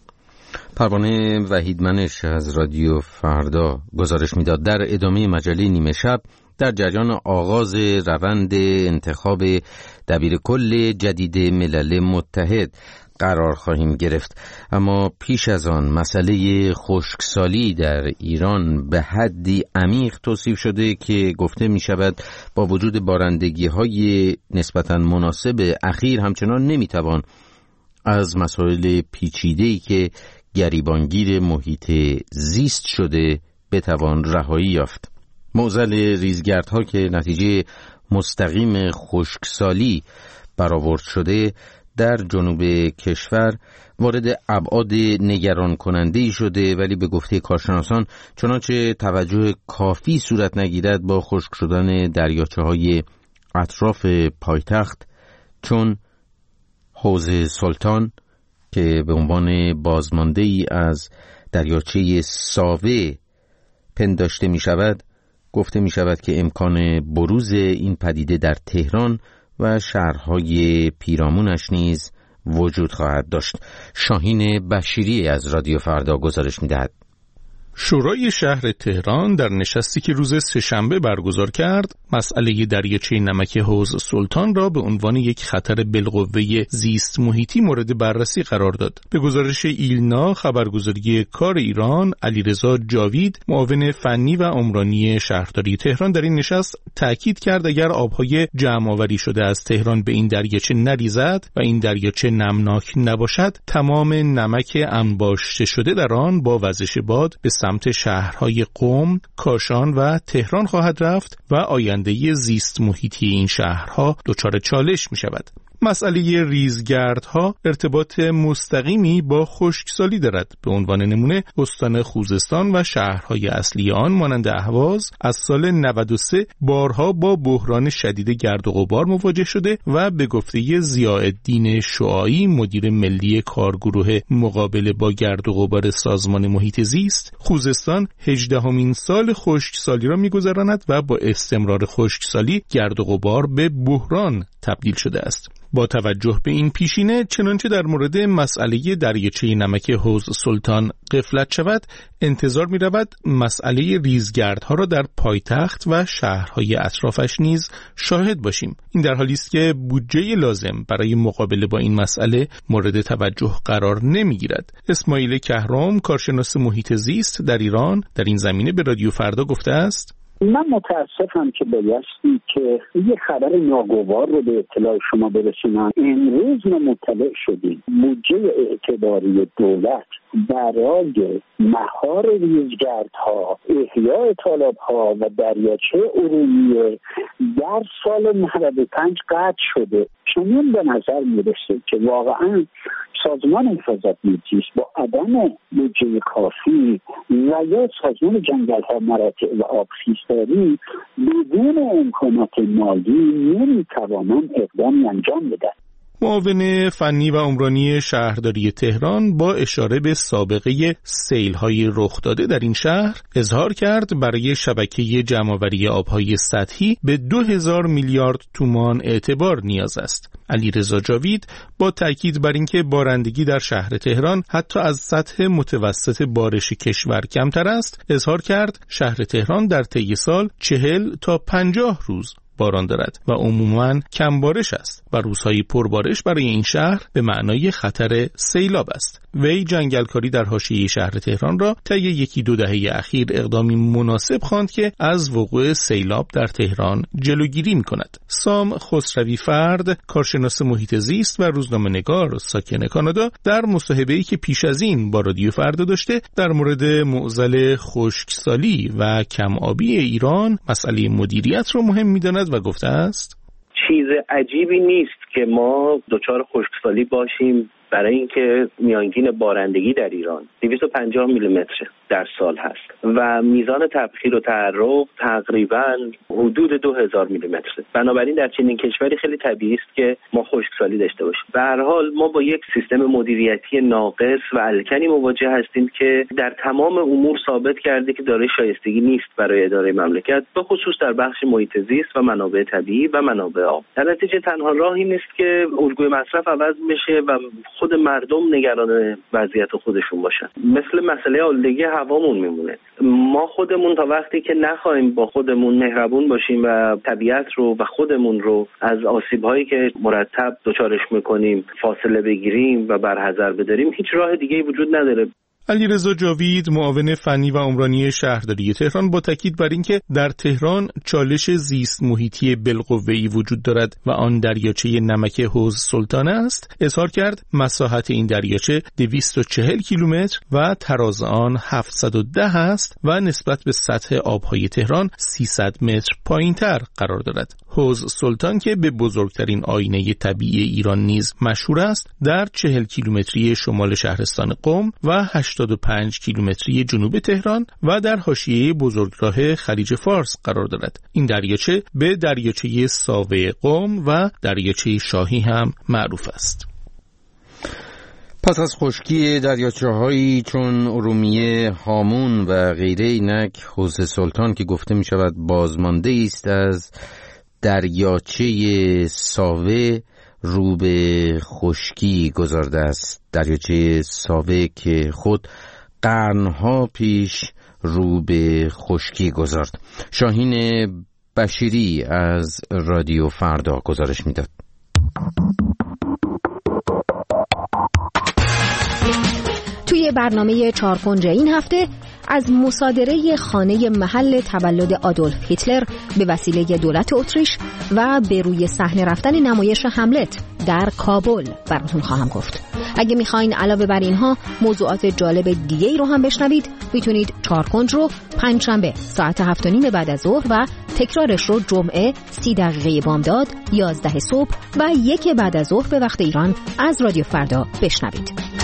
پروانه وحیدمنش از رادیو فردا گزارش میداد. در ادامه مجله نیمه شب در جریان آغاز روند انتخاب دبیرکل جدید ملل متحد قرار خواهیم گرفت، اما پیش از آن مسئله خشکسالی در ایران به حدی عمیق توصیف شده که گفته می شود با وجود بارندگی های نسبتاً مناسب اخیر همچنان نمی توان از مسائل پیچیده‌ای که گریبانگیر محیط زیست شده بتوان رهایی یافت. معضل ریزگردها که نتیجه مستقیم خشکسالی برآورد شده در جنوب کشور وارد ابعاد نگران کننده‌ای شده، ولی به گفته کارشناسان چنانچه توجه کافی صورت نگیرد با خشک شدن دریاچه‌های اطراف پایتخت چون حوض سلطان که به عنوان بازمانده‌ای از دریاچه ساوه پنداشته می شود، گفته می شود که امکان بروز این پدیده در تهران و شهرهای پیرامونش نیز وجود خواهد داشت. شاهین بشیری از رادیو فردا گزارش می دهد. شورای شهر تهران در نشستی که روز سه‌شنبه برگزار کرد، مسئله دریاچه نمک حوض سلطان را به عنوان یک خطر بالقوه زیست محیطی مورد بررسی قرار داد. به گزارش ایلنا خبرگزاری کار ایران، علیرضا جاوید، معاون فنی و عمرانی شهرداری تهران در این نشست تاکید کرد اگر آبهای جمع‌آوری شده از تهران به این دریاچه نریزد و این دریاچه نمناک نباشد، تمام نمک انباشته شده در آن با وزش باد به سمت شهرهای قم، کاشان و تهران خواهد رفت و آینده زیست محیطی این شهرها دچار چالش می شود. مسئله ریزگردها ارتباط مستقیمی با خشکسالی دارد. به عنوان نمونه استان خوزستان و شهرهای اصلی آن مانند اهواز از سال 93 بارها با بحران شدید گرد و غبار مواجه شده و به گفته ضیاءالدین شعاعی، مدیر ملی کارگروه مقابله با گرد و غبار سازمان محیط زیست، خوزستان 18مین سال خشکسالی را می‌گذراند و با استمرار خشکسالی گرد و غبار به بحران تبدیل شده است. با توجه به این پیشینه، چنانچه در مورد مسئله دریاچه نمک حوض سلطان غفلت شود، انتظار می رود مسئله ریزگردها را در پایتخت و شهرهای اطرافش نیز شاهد باشیم. این در حالی است که بودجه لازم برای مقابله با این مسئله مورد توجه قرار نمی گیرد. اسماعیل کهرام، کارشناس محیط زیست در ایران، در این زمینه به رادیو فردا گفته است: من متاسفم که بایستی که یه خبر ناگوار رو به اطلاع شما برسونم. امروز ما مطلع شدیم بودجه اعتباری دولت برای مهار ریزگردها، احیاء تالاب‌ها و دریاچه ارومیه در سال 95 قطع شده. چنین به نظر میرسه که واقعا سازمان حفاظت محیط با عدم بودجه کافی و یا سازمان جنگل‌ها، مراتع و آبخیزداری بدون امکانات مالی نمی‌توانند اقدامی انجام بدن. معاون فنی و عمرانی شهرداری تهران با اشاره به سابقه سیل‌های رخ داده در این شهر اظهار کرد برای شبکه جمع‌آوری آب‌های سطحی به 2000 میلیارد تومان اعتبار نیاز است. علیرضا جاوید با تاکید بر اینکه بارندگی در شهر تهران حتی از سطح متوسط بارش کشور کمتر است، اظهار کرد شهر تهران در طی سال 40 تا 50 روز باران دارد و عموماً کم بارش است و روزهای پربارش برای این شهر به معنای خطر سیلاب است. وی جنگلکاری در حاشیه شهر تهران را طی 1-2 دهه اخیر اقدامی مناسب خواند که از وقوع سیلاب در تهران جلوگیری می‌کند. سام خسروی فرد، کارشناس محیط زیست و روزنامه‌نگار ساکن کانادا، در مصاحبه‌ای که پیش از این با رادیو فردا داشته در مورد معضل خشکسالی و کم آبی ایران مسئله مدیریت را مهم می‌داند و گفته است: چیز عجیبی نیست که ما دچار خشکسالی باشیم، برای اینکه میانگین بارندگی در ایران 250 میلیمتر در سال هست و میزان تبخیر و تعرق تقریبا حدود 2000 میلیمتر. بنابراین در چنین کشوری خیلی طبیعی است که ما خشکسالی داشته باشیم. به هر حال ما با یک سیستم مدیریتی ناقص و الکنی مواجه هستیم که در تمام امور ثابت کرده که دارای شایستگی نیست برای اداره مملکت، به خصوص در بخش محیط زیست و منابع طبیعی و منابع آب. در نتیجه تنها راهی نیست که الگوی مصرف عوض بشه و خود مردم نگران وضعیت خودشون باشن. مثل مسئله آلودگی هوامون میمونه. ما خودمون تا وقتی که نخواهیم با خودمون مهربون باشیم و طبیعت رو و خودمون رو از آسیب‌هایی که مرتب دچارش میکنیم فاصله بگیریم و برحذر بداریم، هیچ راه دیگه‌ای وجود نداره. علیرضا جاوید، معاون فنی و عمرانی شهرداری تهران، با تاکید بر اینکه در تهران چالش زیست محیطی بالقوه‌ای وجود دارد و آن دریاچه نمک حوض سلطان است، اظهار کرد مساحت این دریاچه 240 کیلومتر و تراز آن 710 است و نسبت به سطح آبهای تهران 300 متر پایین‌تر قرار دارد. حوض سلطان که به بزرگترین آینه طبیعی ایران نیز مشهور است، در 40 کیلومتری شمال شهرستان قم و 85 کیلومتری جنوب تهران و در حاشیه بزرگراه خلیج فارس قرار دارد. این دریاچه به دریاچه ساوه قم و دریاچه شاهی هم معروف است. پس از خشکی دریاچه‌هایی چون ارومیه، هامون و غیره، اینک حوض سلطان که گفته می شود بازمانده است از دریاچه ساوه رو به خشکی گذارده است. دریاچه ساوه که خود قرنها پیش رو به خشکی گذارد. شاهین بشیری از رادیو فردا گزارش میداد. توی برنامه چارکنج این هفته از مصادره خانه محل تولد آدولف هیتلر به وسیله دولت اتریش و به روی صحنه رفتن نمایش هملت در کابل براتون خواهم گفت. اگه میخواین علاوه بر اینها موضوعات جالب دیگه‌ای رو هم بشنوید، میتونید چارکنج رو پنجشنبه ساعت 7:30 بعد از ظهر و تکرارش رو جمعه 30 دقیقه بامداد 11 صبح و 1 بعد از ظهر به وقت ایران از رادیو فردا بشنوید.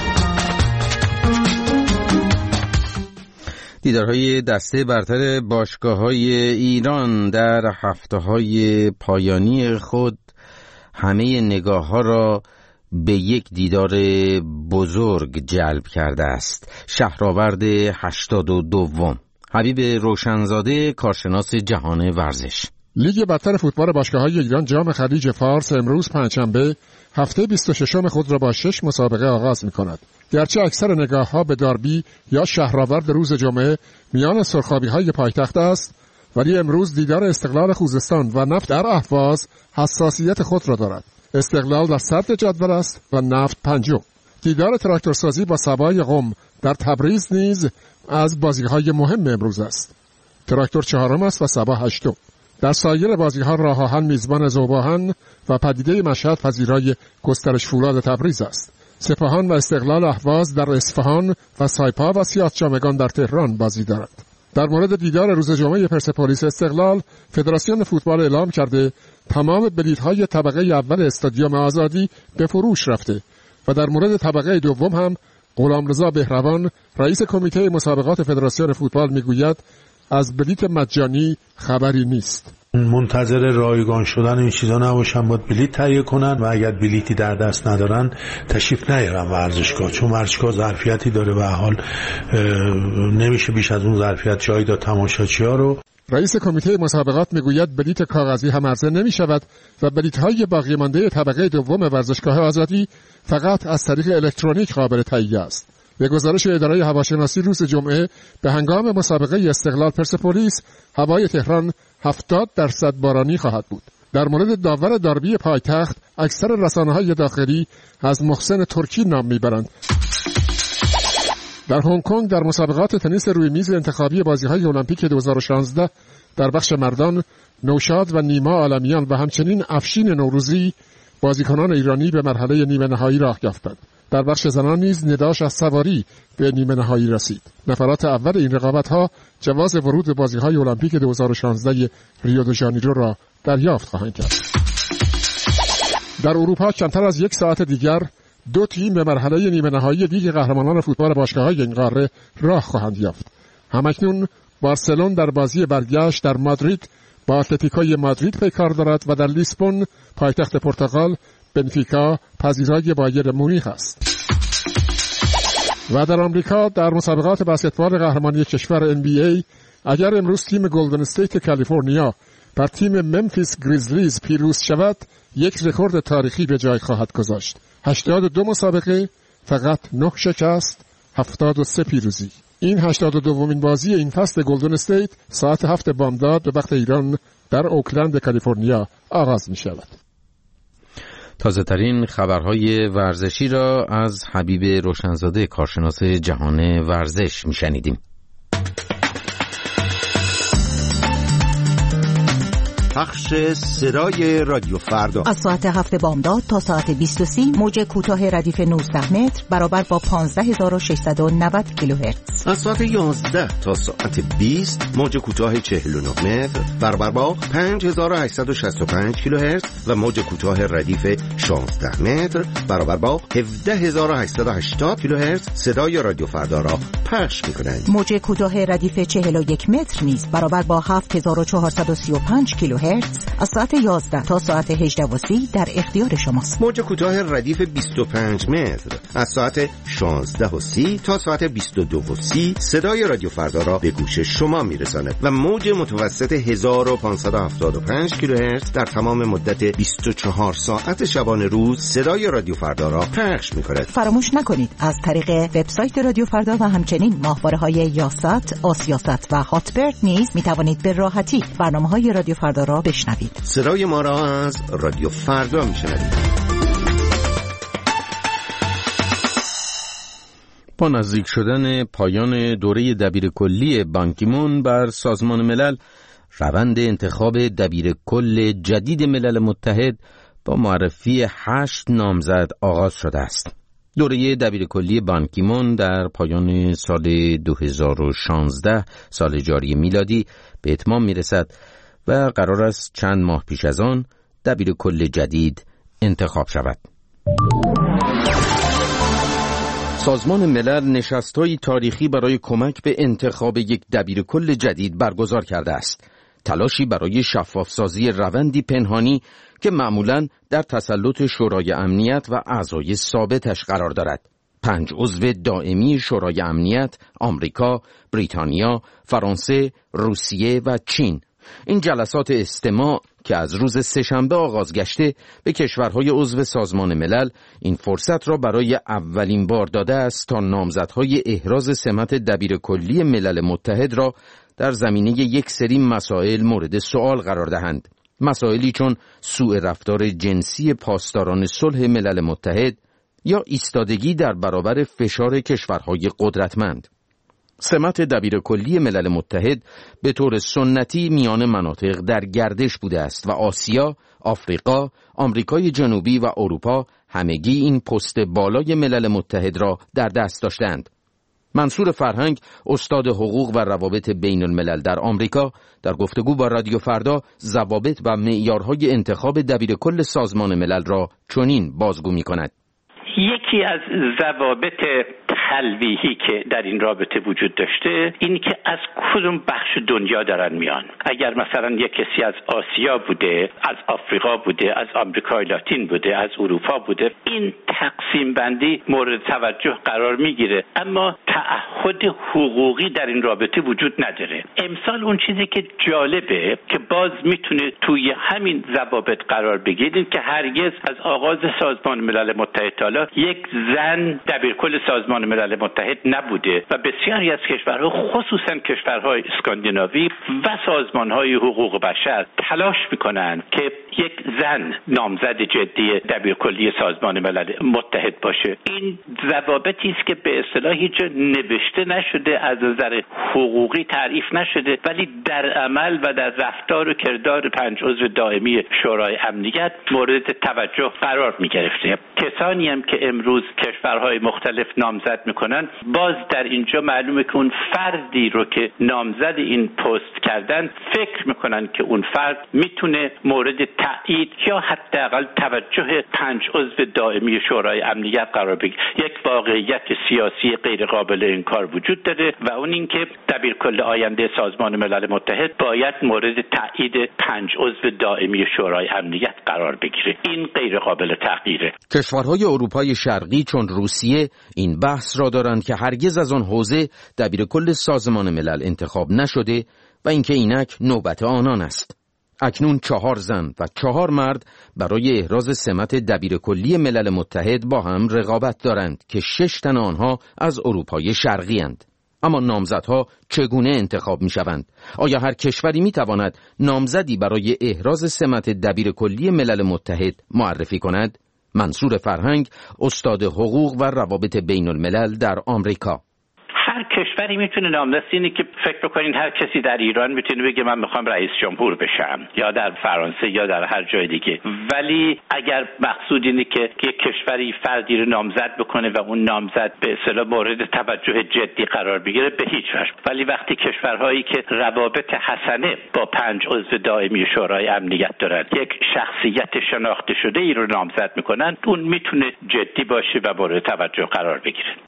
دیدارهای دسته برتر باشگاه‌های ایران در هفته‌های پایانی خود همه نگاه‌ها را به یک دیدار بزرگ جلب کرده است. شهرآورد 82 حبیب روشنزاده، کارشناس جهان ورزش. لیگ برتر فوتبال باشگاه‌های ایران جام خلیج فارس امروز پنجشنبه هفته 26 خود را با 6 مسابقه آغاز می‌کند. گرچه اکثر نگاه‌ها به داربی یا شهرآورد روز جمعه میان سرخابی‌های پایتخت است، ولی امروز دیدار استقلال خوزستان و نفت در اهواز حساسیت خود را دارد. استقلال در صدر جدول است و نفت پنجم. دیدار تراکتورسازی با سبای قم در تبریز نیز از بازی‌های مهم امروز است. تراکتور چهارم است و سبا هشتم. در سایر بازی‌ها راه آهن میزبان ذوب‌آهن و پدیده مشهد پذیرای گسترش فولاد تبریز است. سپاهان و استقلال اهواز در اصفهان و سایپا و سیاه‌چامگان در تهران بازی دارند. در مورد دیدار روز جمعه پرسپولیس استقلال، فدراسیون فوتبال اعلام کرده تمام بلیط‌های طبقه اول استادیوم آزادی به فروش رفته و در مورد طبقه دوم هم غلامرضا بهروان، رئیس کمیته مسابقات فدراسیون فوتبال میگوید از بلیط مجانی خبری نیست. منتظر رایگان شدن این چیزا نباشن، باید بلیط تهیه کنن و اگر بلیطی در دست ندارن تشریف نیارن ورزشگاه، چون ورزشگاه ظرفیتی داره و حال نمیشه بیش از اون ظرفیت جای داد تماشاچی‌ها رو. رئیس کمیته مسابقات میگوید بلیط کاغذی هم عرضه نمی شود و بلیط‌های باقی مانده طبقه دوم ورزشگاه آزادی فقط از طریق الکترونیک قابل تهیه است. به گزارش اداره هواشناسی روز جمعه به هنگام مسابقه استقلال پرسپولیس هوای تهران 70% بارانی خواهد بود. در مورد داور داربی پایتخت اکثر رسانه‌های داخلی از محسن ترکی نام میبرند. در هنگ کنگ در مسابقات تنیس روی میز انتخابی بازی‌های المپیک 2016 در بخش مردان نوشاد و نیما عالمیان و همچنین افشین نوروزی بازیکنان ایرانی به مرحله نیمه نهایی راه یافتند. در بخش زنان نیز نداش از سواری به نیمه نهایی رسید. نفرات اول این رقابت‌ها جواز ورود به بازی‌های المپیک 2016 ریو دو ژانیرو را دریافت خواهند کرد. در اروپا کمتر از 1 ساعت دیگر 2 تیم به مرحله نیمه نهایی لیگ قهرمانان فوتبال باشگاه‌های این قاره راه خواهند یافت. همکنون بارسلون در بازی برگشت در مادرید با اتلتیکوی مادرید پیکار دارد و در لیسبون پایتخت پرتغال بنفیکا پذیرای بایر مونیخ است. و در آمریکا در مسابقات بسکتبال قهرمانی کشور NBA اگر امروز تیم گلدن استیت کالیفرنیا بر تیم ممفیس گریزلیز پیروز شود، یک رکورد تاریخی به جای خواهد گذاشت. 82 مسابقه، فقط 9 شکست، 73 پیروزی. این 82مین بازی این فصل گلدن استیت ساعت 7 بامداد به وقت ایران در اوکلند کالیفرنیا آغاز می شود. تازه ترین خبرهای ورزشی را از حبیب روشنزاده، کارشناس جهان ورزش می شنیدیم. پخش صدای رادیو فردا از ساعت 7 بامداد تا ساعت 20:30 موج کوتاه ردیف 19 متر برابر با 15690 کیلوهرتز. از ساعت 11 تا ساعت 20 موج کوتاه 49 متر برابر با 5865 کیلوهرتز و موج کوتاه ردیف 16 متر برابر با 17880 کیلوهرتز صدای رادیو فردا را پخش می‌کنند. موج کوتاه ردیف 41 متر نیز برابر با 7435 کیلوهرتز کیلوهرتز از ساعت 11 تا ساعت 18:30 در اختیار شماست. موج کوتاه ردیف 25 متر از ساعت 16:30 تا ساعت 22:30 صدای رادیو فردا را به گوش شما میرساند و موج متوسط 1575 کیلوهرتز در تمام مدت 24 ساعت شبانه روز صدای رادیو فردا را پخش می‌کند. فراموش نکنید از طریق وبسایت رادیو فردا و همچنین ماهواره‌های یاست، آسیاست و هاتبرد نیز می‌توانید به راحتی برنامه‌های رادیو فردا را بشنوید. صدای ما را از رادیو فردا می‌شنوید. با نزدیک شدن پایان دوره دبیرکلی بان کی مون بر سازمان ملل، روند انتخاب دبیرکل جدید ملل متحد با معرفی 8 نامزد آغاز شده است. دوره دبیرکلی بان کی مون در پایان سال 2016 سال جاری میلادی به اتمام میرسد و قرار است چند ماه پیش از آن دبیرکل جدید انتخاب شود. سازمان ملل نشست‌های تاریخی برای کمک به انتخاب یک دبیرکل جدید برگزار کرده است. تلاشی برای شفاف‌سازی روندی پنهانی که معمولاً در تسلط شورای امنیت و اعضای ثابتش قرار دارد. 5 عضو دائمی شورای امنیت، آمریکا، بریتانیا، فرانسه، روسیه و چین. این جلسات استماع که از روز سه‌شنبه آغاز گشته به کشورهای عضو سازمان ملل این فرصت را برای اولین بار داده است تا نامزدهای احراز سمت دبیرکلی ملل متحد را در زمینه یک سری مسائل مورد سؤال قرار دهند. مسائلی چون سوء رفتار جنسی پاسداران صلح ملل متحد یا ایستادگی در برابر فشار کشورهای قدرتمند. سمت دبیرکلی ملل متحد به طور سنتی میان مناطق در گردش بوده است و آسیا، آفریقا، آمریکای جنوبی و اروپا همگی این پست بالای ملل متحد را در دست داشتند. منصور فرهنگ، استاد حقوق و روابط بین الملل در آمریکا، در گفتگو با رادیو فردا ضوابط و معیارهای انتخاب دبیرکل سازمان ملل را چنین بازگو می‌کند. یکی از ضوابط تلویحی که در این رابطه وجود داشته این که از کدوم بخش دنیا دارن میان. اگر مثلا یک کسی از آسیا بوده، از آفریقا بوده، از آمریکای لاتین بوده، از اروپا بوده، این تقسیم بندی مورد توجه قرار میگیره، اما تعهد حقوقی در این رابطه وجود نداره. امسال اون چیزی که جالبه که باز میتونه توی همین ضوابط قرار بگیره که هرگز از آغاز سازمان ملل متحد تا یک زن دبیرکل سازمان ملل متحد نبوده و بسیاری از کشورها خصوصا کشورهای اسکاندیناوی و سازمانهای حقوق بشر تلاش میکنن که یک زن نامزد جدی دبیرکلی سازمان ملل متحد باشه. این ضوابطی است که به اصطلاح هیچ نوشته نشده، از نظر حقوقی تعریف نشده، ولی در عمل و در رفتار و کردار 5 عضو دائمی شورای امنیت مورد توجه قرار میگرفته. کسانی هم که امروز کشورهای مختلف نامزد میکنن، باز در اینجا معلومه که اون فردی رو که نامزد این پست کردن فکر میکنن که اون فرد میتونه مورد تایید یا حداقل توجه 5 عضو دائمی شورای امنیت قرار بگیره. یک واقعیت سیاسی غیر قابل انکار وجود داره و اون این که دبیرکل آینده سازمان ملل متحد باید مورد تایید 5 عضو دائمی شورای امنیت قرار بگیره. این غیر قابل تغییره. کشورهای اروپای شرقی چون روسیه این بحث را دارند که هرگز از آن حوزه دبیرکل سازمان ملل انتخاب نشده و اینکه اینک نوبت آنان است. اکنون 4 زن و 4 مرد برای احراز سمت دبیرکلی ملل متحد با هم رقابت دارند که 6 تن آنها از اروپای شرقی اند. اما نامزدها چگونه انتخاب می شوند؟ آیا هر کشوری می تواند نامزدی برای احراز سمت دبیرکلی ملل متحد معرفی کند؟ منصور فرهنگ، استاد حقوق و روابط بین الملل در آمریکا: هر کشوری میتونه نامزد، اینه که فکر بکنین هر کسی در ایران میتونه بگه من میخوام رئیس جمهور بشم، یا در فرانسه یا در هر جای دیگه. ولی اگر مقصود اینه که یک کشوری فردی رو نامزد بکنه و اون نامزد به اصطلاح مورد توجه جدی قرار بگیره، به هیچ وجه. ولی وقتی کشورهایی که روابط حسنه با 5 عضو دائمی شورای امنیت دارن یک شخصیت شناخته شده ای رو نامزد میکنن، اون میتونه جدی باشه و مورد توجه قرار بگیره.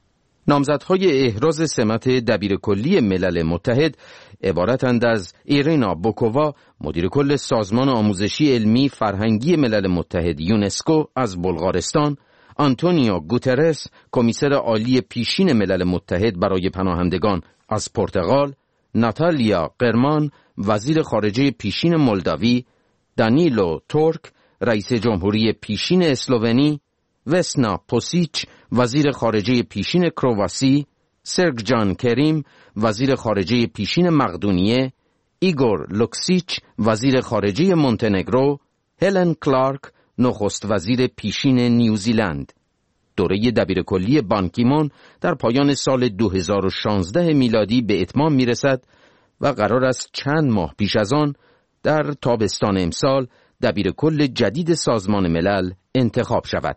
نامزدهای احراز سمت دبیرکلی ملل متحد عبارتند از ایرینا بوکووا، مدیر کل سازمان آموزشی علمی فرهنگی ملل متحد یونسکو از بلغارستان، آنتونیو گوترس، کمیسر عالی پیشین ملل متحد برای پناهندگان از پرتغال، ناتالیا قرمان، وزیر خارجه پیشین مولداوی، دانیلو تورک، رئیس جمهوری پیشین اسلوونی، وسنا پوسیچ، وزیر خارجه پیشین کرواسی، سرگ جان کریم، وزیر خارجه پیشین مقدونیه، ایگور لوکسیچ، وزیر خارجه مونتنگرو، هلن کلارک، نخست وزیر پیشین نیوزیلند. دوره دبیرکلی بان کی مون در پایان سال 2016 میلادی به اتمام میرسد و قرار است چند ماه پیش از آن در تابستان امسال دبیرکل جدید سازمان ملل انتخاب شود.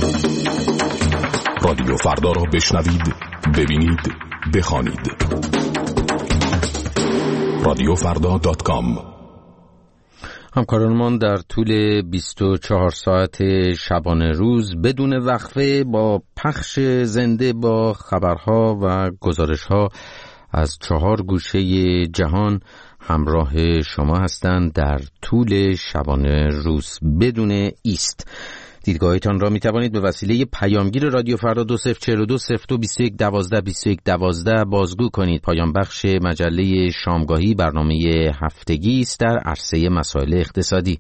رادیو فردا را بشنوید، ببینید، بخوانید. radiofrda.com. همکارانمان در طول 24 ساعت شبانه روز بدون وقفه با پخش زنده با خبرها و گزارشها از 4 گوشه جهان همراه شما هستند در طول شبانه روز بدون ایست. دیدگاهتان را می توانید به وسیله پیامگیر رادیو فردا 2042 0221 12 21 12 بازگو کنید. پایان بخش مجله شامگاهی برنامه هفتگی است در عرصه مسائل اقتصادی.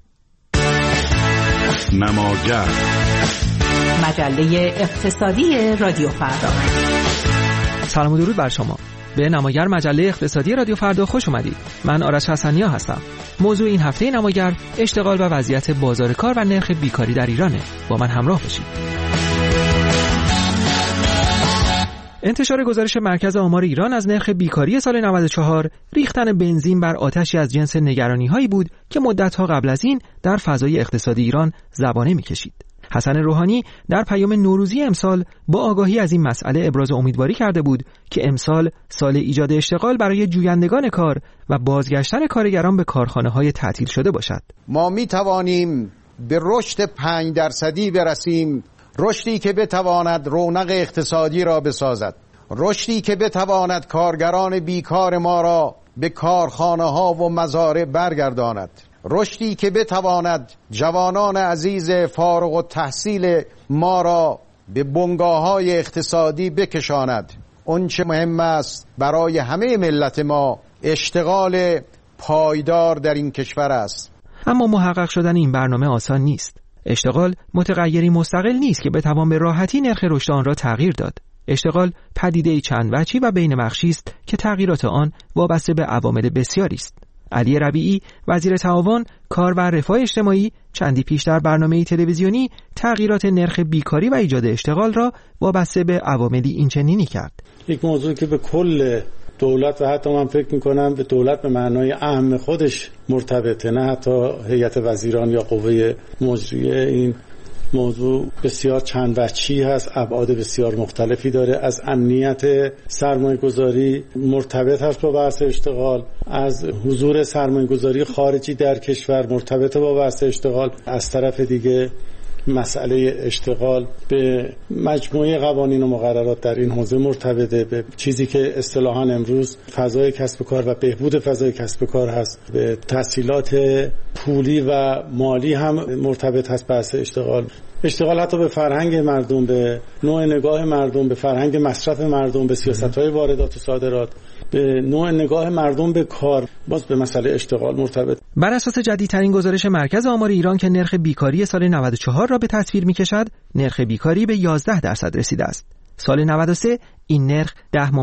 نماگر مجله اقتصادی رادیو فردا. سلام و درود بر شما. به نماگر مجله اقتصادی رادیو فردا خوش اومدید. من آرش حسنیا هستم. موضوع این هفته نماگر اشتغال و وضعیت بازار کار و نرخ بیکاری در ایرانه. با من همراه باشید. انتشار گزارش مرکز آمار ایران از نرخ بیکاری سال 94 ریختن بنزین بر آتشی از جنس نگرانی‌هایی بود که مدت‌ها قبل از این در فضای اقتصادی ایران زبانه می‌کشید. حسن روحانی در پیام نوروزی امسال با آگاهی از این مسئله ابراز امیدواری کرده بود که امسال سال ایجاد اشتغال برای جویندگان کار و بازگشتن کارگران به کارخانه‌های تعطیل شده باشد. ما می توانیم به رشد 5% برسیم، رشدی که بتواند رونق اقتصادی را بسازد، رشدی که بتواند کارگران بیکار ما را به کارخانه‌ها و مزارع برگرداند، رشدی که بتواند جوانان عزیز فارغ التحصیل ما را به بنگاه‌های اقتصادی بکشاند. اون چه مهم است برای همه ملت ما اشتغال پایدار در این کشور است. اما محقق شدن این برنامه آسان نیست. اشتغال متغیری مستقل نیست که بتوان به راحتی نرخ رشد آن را تغییر داد. اشتغال پدیده‌ای چند وجهی و بین بخشی است که تغییرات آن وابسته به عوامل بسیاری است. علی ربیعی، وزیر تعاون، کار و رفاه اجتماعی، چندی پیش در برنامه تلویزیونی تغییرات نرخ بیکاری و ایجاد اشتغال را وابسته به عواملی اینچنینی کرد. یک موضوع که به کل دولت و حتی من فکر می‌کنم به دولت به معنای اهم خودش مرتبطه، نه حتی هیئت وزیران یا قوه مجریه. این موضوع بسیار چند وجهی هست، ابعاد بسیار مختلفی داره. از امنیت سرمایه‌گذاری مرتبط هست با بحث اشتغال، از حضور سرمایه‌گذاری خارجی در کشور مرتبط با بحث اشتغال، از طرف دیگه مسئله اشتغال به مجموعه قوانین و مقررات در این حوزه مرتبطه، به چیزی که اصطلاحاً امروز فضای کسب و کار و بهبود فضای کسب و کار هست، به تسهیلات پولی و مالی هم مرتبط هست. بحث اشتغال حتی به فرهنگ مردم، به نوع نگاه مردم، به فرهنگ مصرف مردم، به سیاست‌های واردات و صادرات، به نوع نگاه مردم به کار، باز به مسئله اشتغال مرتبط. بر اساس جدیدترین گزارش مرکز آمار ایران که نرخ بیکاری سال 94 را به تصویر می‌کشد، نرخ بیکاری به 11% رسیده است. سال 93 این نرخ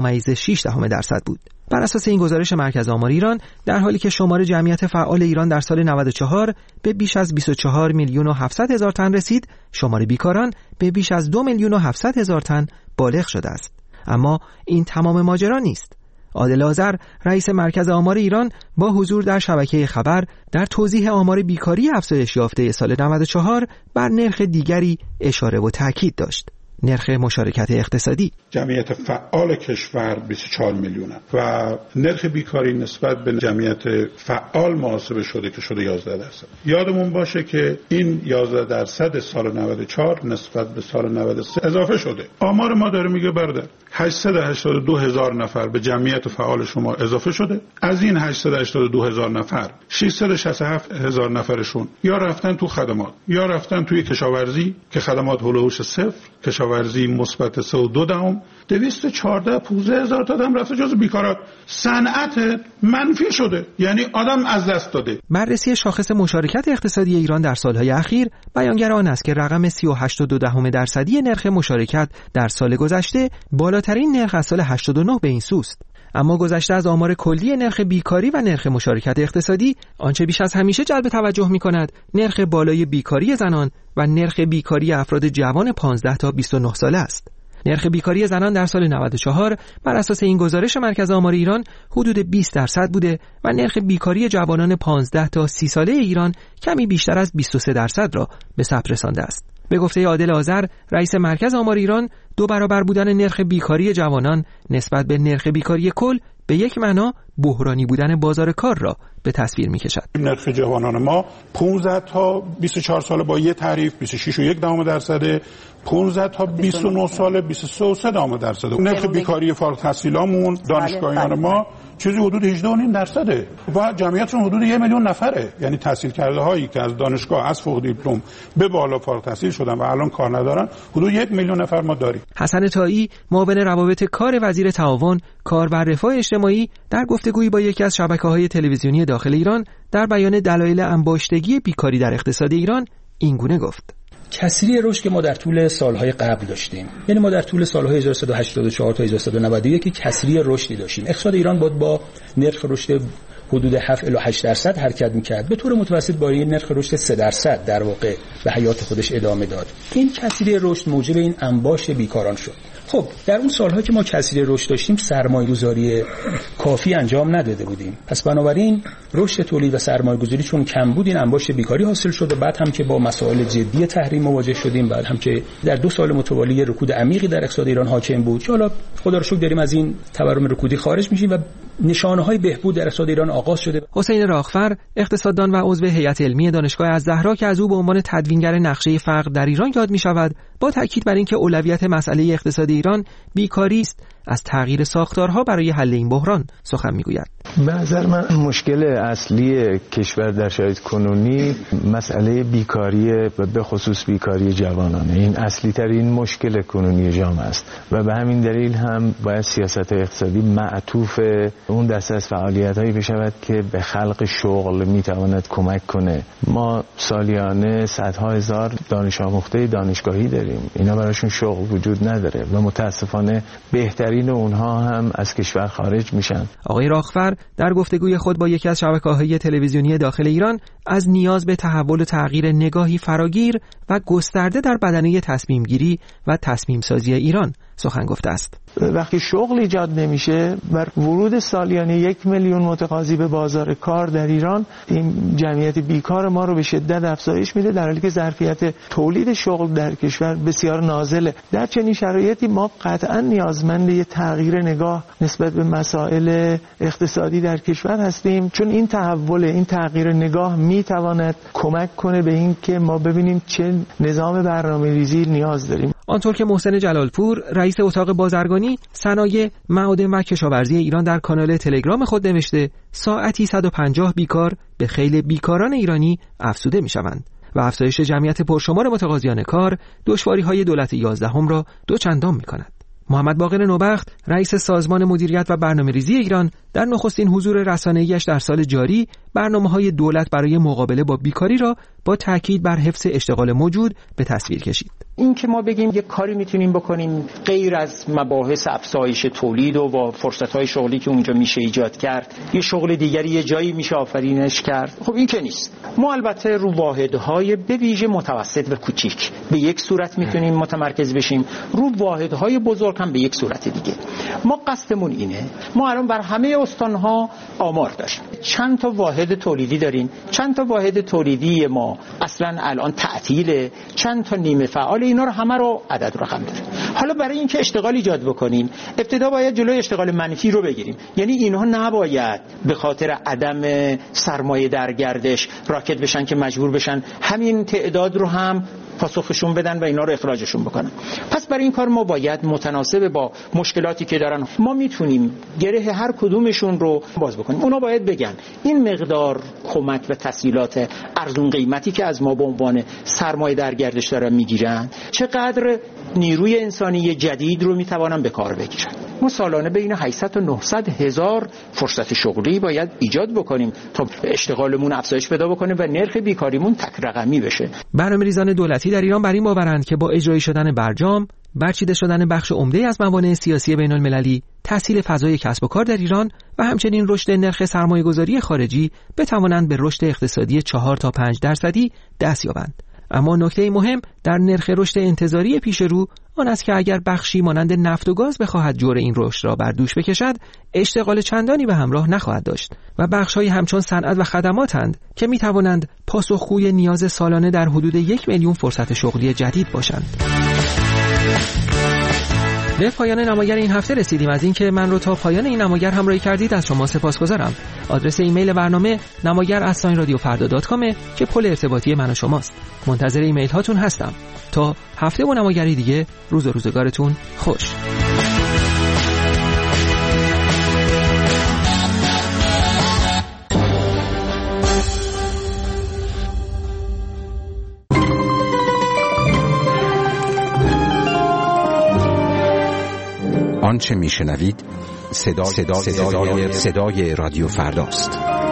10.6% بود. بر اساس این گزارش مرکز آمار ایران، در حالی که شمار جمعیت فعال ایران در سال 94 به بیش از 24,700,000 تن رسید، شمار بیکاران به بیش از 2,700,000 تن بالغ شده است. اما این تمام ماجرا نیست. عادل آذر، رئیس مرکز آمار ایران، با حضور در شبکه خبر در توضیح آمار بیکاری افزایش یافته سال 94 بر نرخ دیگری اشاره و تاکید داشت: نرخ مشارکت اقتصادی. جمعیت فعال کشور 24 میلیونه و نرخ بیکاری نسبت به جمعیت فعال محاسبه شده که شده 11%. یادمون باشه که این 11% سال 94 نسبت به سال 93 اضافه شده. آمار ما داره میگه برادر 882,000 نفر به جمعیت فعال شما اضافه شده. از این 882,000 نفر 667,000 نفرشون یا رفتن تو خدمات یا رفتن توی کشاورزی که خدمات هولوش 0، کشاورزی مثبت 3.2، 214,000 تا آدم رفته جزو بیکارات. صنعت منفی شده، یعنی آدم از دست داده. بررسی شاخص مشارکت اقتصادی ایران در سالهای اخیر بیانگر آن است که رقم 38.2% نرخ مشارکت در سال گذشته بالاترین نرخ از سال 89 به این سوست. اما گذشته از آمار کلی نرخ بیکاری و نرخ مشارکت اقتصادی، آنچه بیش از همیشه جلب توجه می‌کند نرخ بالای بیکاری زنان و نرخ بیکاری افراد جوان 15 تا 29 ساله است. نرخ بیکاری زنان در سال 94 بر اساس این گزارش مرکز آمار ایران حدود 20% بوده و نرخ بیکاری جوانان 15 تا 30 ساله ایران کمی بیشتر از 23% را به ثبت رسانده است. به گفته عادل آذر، رئیس مرکز آمار ایران، 2 برابر بودن نرخ بیکاری جوانان نسبت به نرخ بیکاری کل به یک معنا بحرانی بودن بازار کار را به تصویر می‌کشد. نرخ جوانان ما 15 تا 24 ساله با یه تعریف 26.1%، 15 تا 29 ساله 23.3%. نرخ بیکاری فارغ التحصیلامون دانشگاهیان ما چیزی حدود 18.5% و جمعیتشون حدود 1 میلیون نفره. یعنی تحصیل کرده هایی که از دانشگاه از فوق دیپلم به بالا فارغ التحصیل شدن و الان کار ندارن حدود 1 میلیون نفر ما داریم. حسن طایی، معاون روابط کار وزیر تعاون، کار و رفاه اجتماعی، در گفتگویی با یکی از شبکه‌های تلویزیونی داخل ایران در بیان دلایل انباشتگی بیکاری در اقتصاد ایران این گونه گفت: کسری رشد که ما در طول سالهای قبل داشتیم، یعنی ما در طول سالهای 1384 تا 1391 کسری رشدی داشتیم. اقتصاد ایران با نرخ رشد حدود 7 الی 8% حرکت می‌کرد. به طور متوسط با این نرخ رشد 3% در واقع به حیات خودش ادامه داد. این کسری رشد موجب این انباشت بیکاران شد. خب در اون سال‌ها که ما کسری رشد داشتیم سرمایه‌گذاری کافی انجام نداده بودیم. پس بنابراین رشد تولید و سرمایه‌گذاری چون کم بود این انباشت بیکاری حاصل شد و بعد هم که با مسائل جدی تحریم مواجه شدیم، بعد هم که در 2 سال متوالی رکود عمیقی در اقتصاد ایران حاکم بود که حالا خدا رو شکر داریم از این تورم رکودی خارج میشیم و نشانه‌های بهبود در اقتصاد ایران آغاز شده. حسین راغفر، اقتصاددان و عضو هیئت علمی دانشگاه الزهرا که از او به عنوان تدوینگر نقشه فقر در ایران یاد می‌شود، با تاکید بر اینکه اولویت مسئله اقتصاد ایران بیکاری است، از تغییر ساختارها برای حل این بحران سخن می‌گوید. به نظر من مشکل اصلی کشور در شرایط کنونی مسئله بیکاری و به خصوص بیکاری جوانانه. این اصلی ترین مشکل کنونی جامعه است و به همین دلیل هم باید سیاست اقتصادی معطوف اون دسته از فعالیت‌هایی بشود که به خلق شغل می‌تواند کمک کنه. ما سالیانه صدها هزار دانش آموخته دانشگاهی داریم، اینا براشون شغل وجود نداره و متاسفانه بهترین اونها هم از کشور خارج میشن. آقای راغفر در گفتگوی خود با یکی از شبکه‌های تلویزیونی داخل ایران از نیاز به تحول و تغییر نگاهی فراگیر و گسترده در بدنه تصمیم گیری و تصمیم سازی ایران سخن گفته است. وقتی شغل ایجاد نمیشه بر ورود سالیانه 1 میلیون متقاضی به بازار کار در ایران، این جمعیت بیکار ما رو به شدت افزایش میده، در حالی که ظرفیت تولید شغل در کشور بسیار نازله. در چنین شرایطی ما قطعا نیازمند یه تغییر نگاه نسبت به مسائل اقتصادی در کشور هستیم، چون این تحول، این تغییر نگاه میتواند کمک کنه به این که ما ببینیم چه نظام برنامه‌ریزی نیاز داریم. آنطور که محسن جلالپور، رئیس اتاق بازرگانی، صنایع، معادن و کشاورزی ایران در کانال تلگرام خود نوشته، ساعتی 150 بیکار به خیل بیکاران ایرانی افزوده می‌شوند و افزایش جمعیت پرشمار متقاضیان کار دشواری‌های دولت 11 را دوچندان می‌کند. محمد باقر نوبخت، رئیس سازمان مدیریت و برنامه‌ریزی ایران، در نخستین حضور رسانه‌ایش در سال جاری برنامه‌های دولت برای مقابله با بیکاری را با تاکید بر حفظ اشتغال موجود به تصویر کشید. این که ما بگیم یک کاری میتونیم بکنیم غیر از مباحث افزایش تولید و فرصت‌های شغلی که اونجا میشه ایجاد کرد، یه شغل دیگری یه جایی میشه آفرینش کرد، خب این که نیست. ما البته رو واحدهای به ویژه متوسط و کوچیک به یک صورت میتونیم متمرکز بشیم، رو واحدهای بزرگ هم به یک صورت دیگه. ما قصدمون اینه، ما الان بر همه استان‌ها آمار داشتیم، چند تا واحد تولیدی داریم، چند تا واحد تولیدی ما اصلا الان تعطیله، چند تا نیمه فعال، اینا رو همه رو عدد رقم داریم. حالا برای اینکه اشتغال ایجاد بکنیم ابتدا باید جلوی اشتغال منفی رو بگیریم، یعنی اینها نباید به خاطر عدم سرمایه در گردش راکت بشن که مجبور بشن همین تعداد رو هم پاسخشون بدن و اینا رو اخراجشون بکنن. پس برای این کار ما باید متناسب با مشکلاتی که دارن ما میتونیم گره هر کدومشون رو باز بکنیم. اونا باید بگن این مقدار کمک و تسهیلات ارزون قیمتی که از ما به عنوان سرمایه در گردش دارن میگیرن چقدر نیروی انسانی جدید رو میتوانن به کار بگیرن. ما سالانه بین 800 تا 900 هزار فرصت شغلی باید ایجاد بکنیم تا اشتغالمون افزایش پیدا بکنه و نرخ بیکاریمون تک رقمی بشه. برنامه‌ریزان دولتی در ایران بر این باورند که با اجرایی شدن برجام، برچیده شدن بخش عمده از موانع سیاسی بین‌المللی، تسهیل فضای کسب و کار در ایران و همچنین رشد نرخ سرمایه‌گذاری خارجی بتوانند به رشد اقتصادی 4 تا 5% دست یابند. اما نکته مهم در نرخ رشد انتظاری پیش رو آن است که اگر بخشی مانند نفت و گاز بخواهد جور این رشد را بر دوش بکشد، اشتغال چندانی به همراه نخواهد داشت و بخش‌های همچون صنعت و خدماتند که می‌توانند پاسخگوی نیاز سالانه در حدود 1 میلیون فرصت شغلی جدید باشند. به پایان نماگر این هفته رسیدیم. از اینکه من رو تا پایان این نماگر همراهی کردید از شما سپاسگزارم. آدرس ایمیل برنامه namagar@radiofarda.com که پل ارتباطی من و شماست. منتظر ایمیل هاتون هستم. تا هفته و نماگری دیگه، روز و روزگارتون خوش. آنچه میشنوید صدای رادیو فرداست.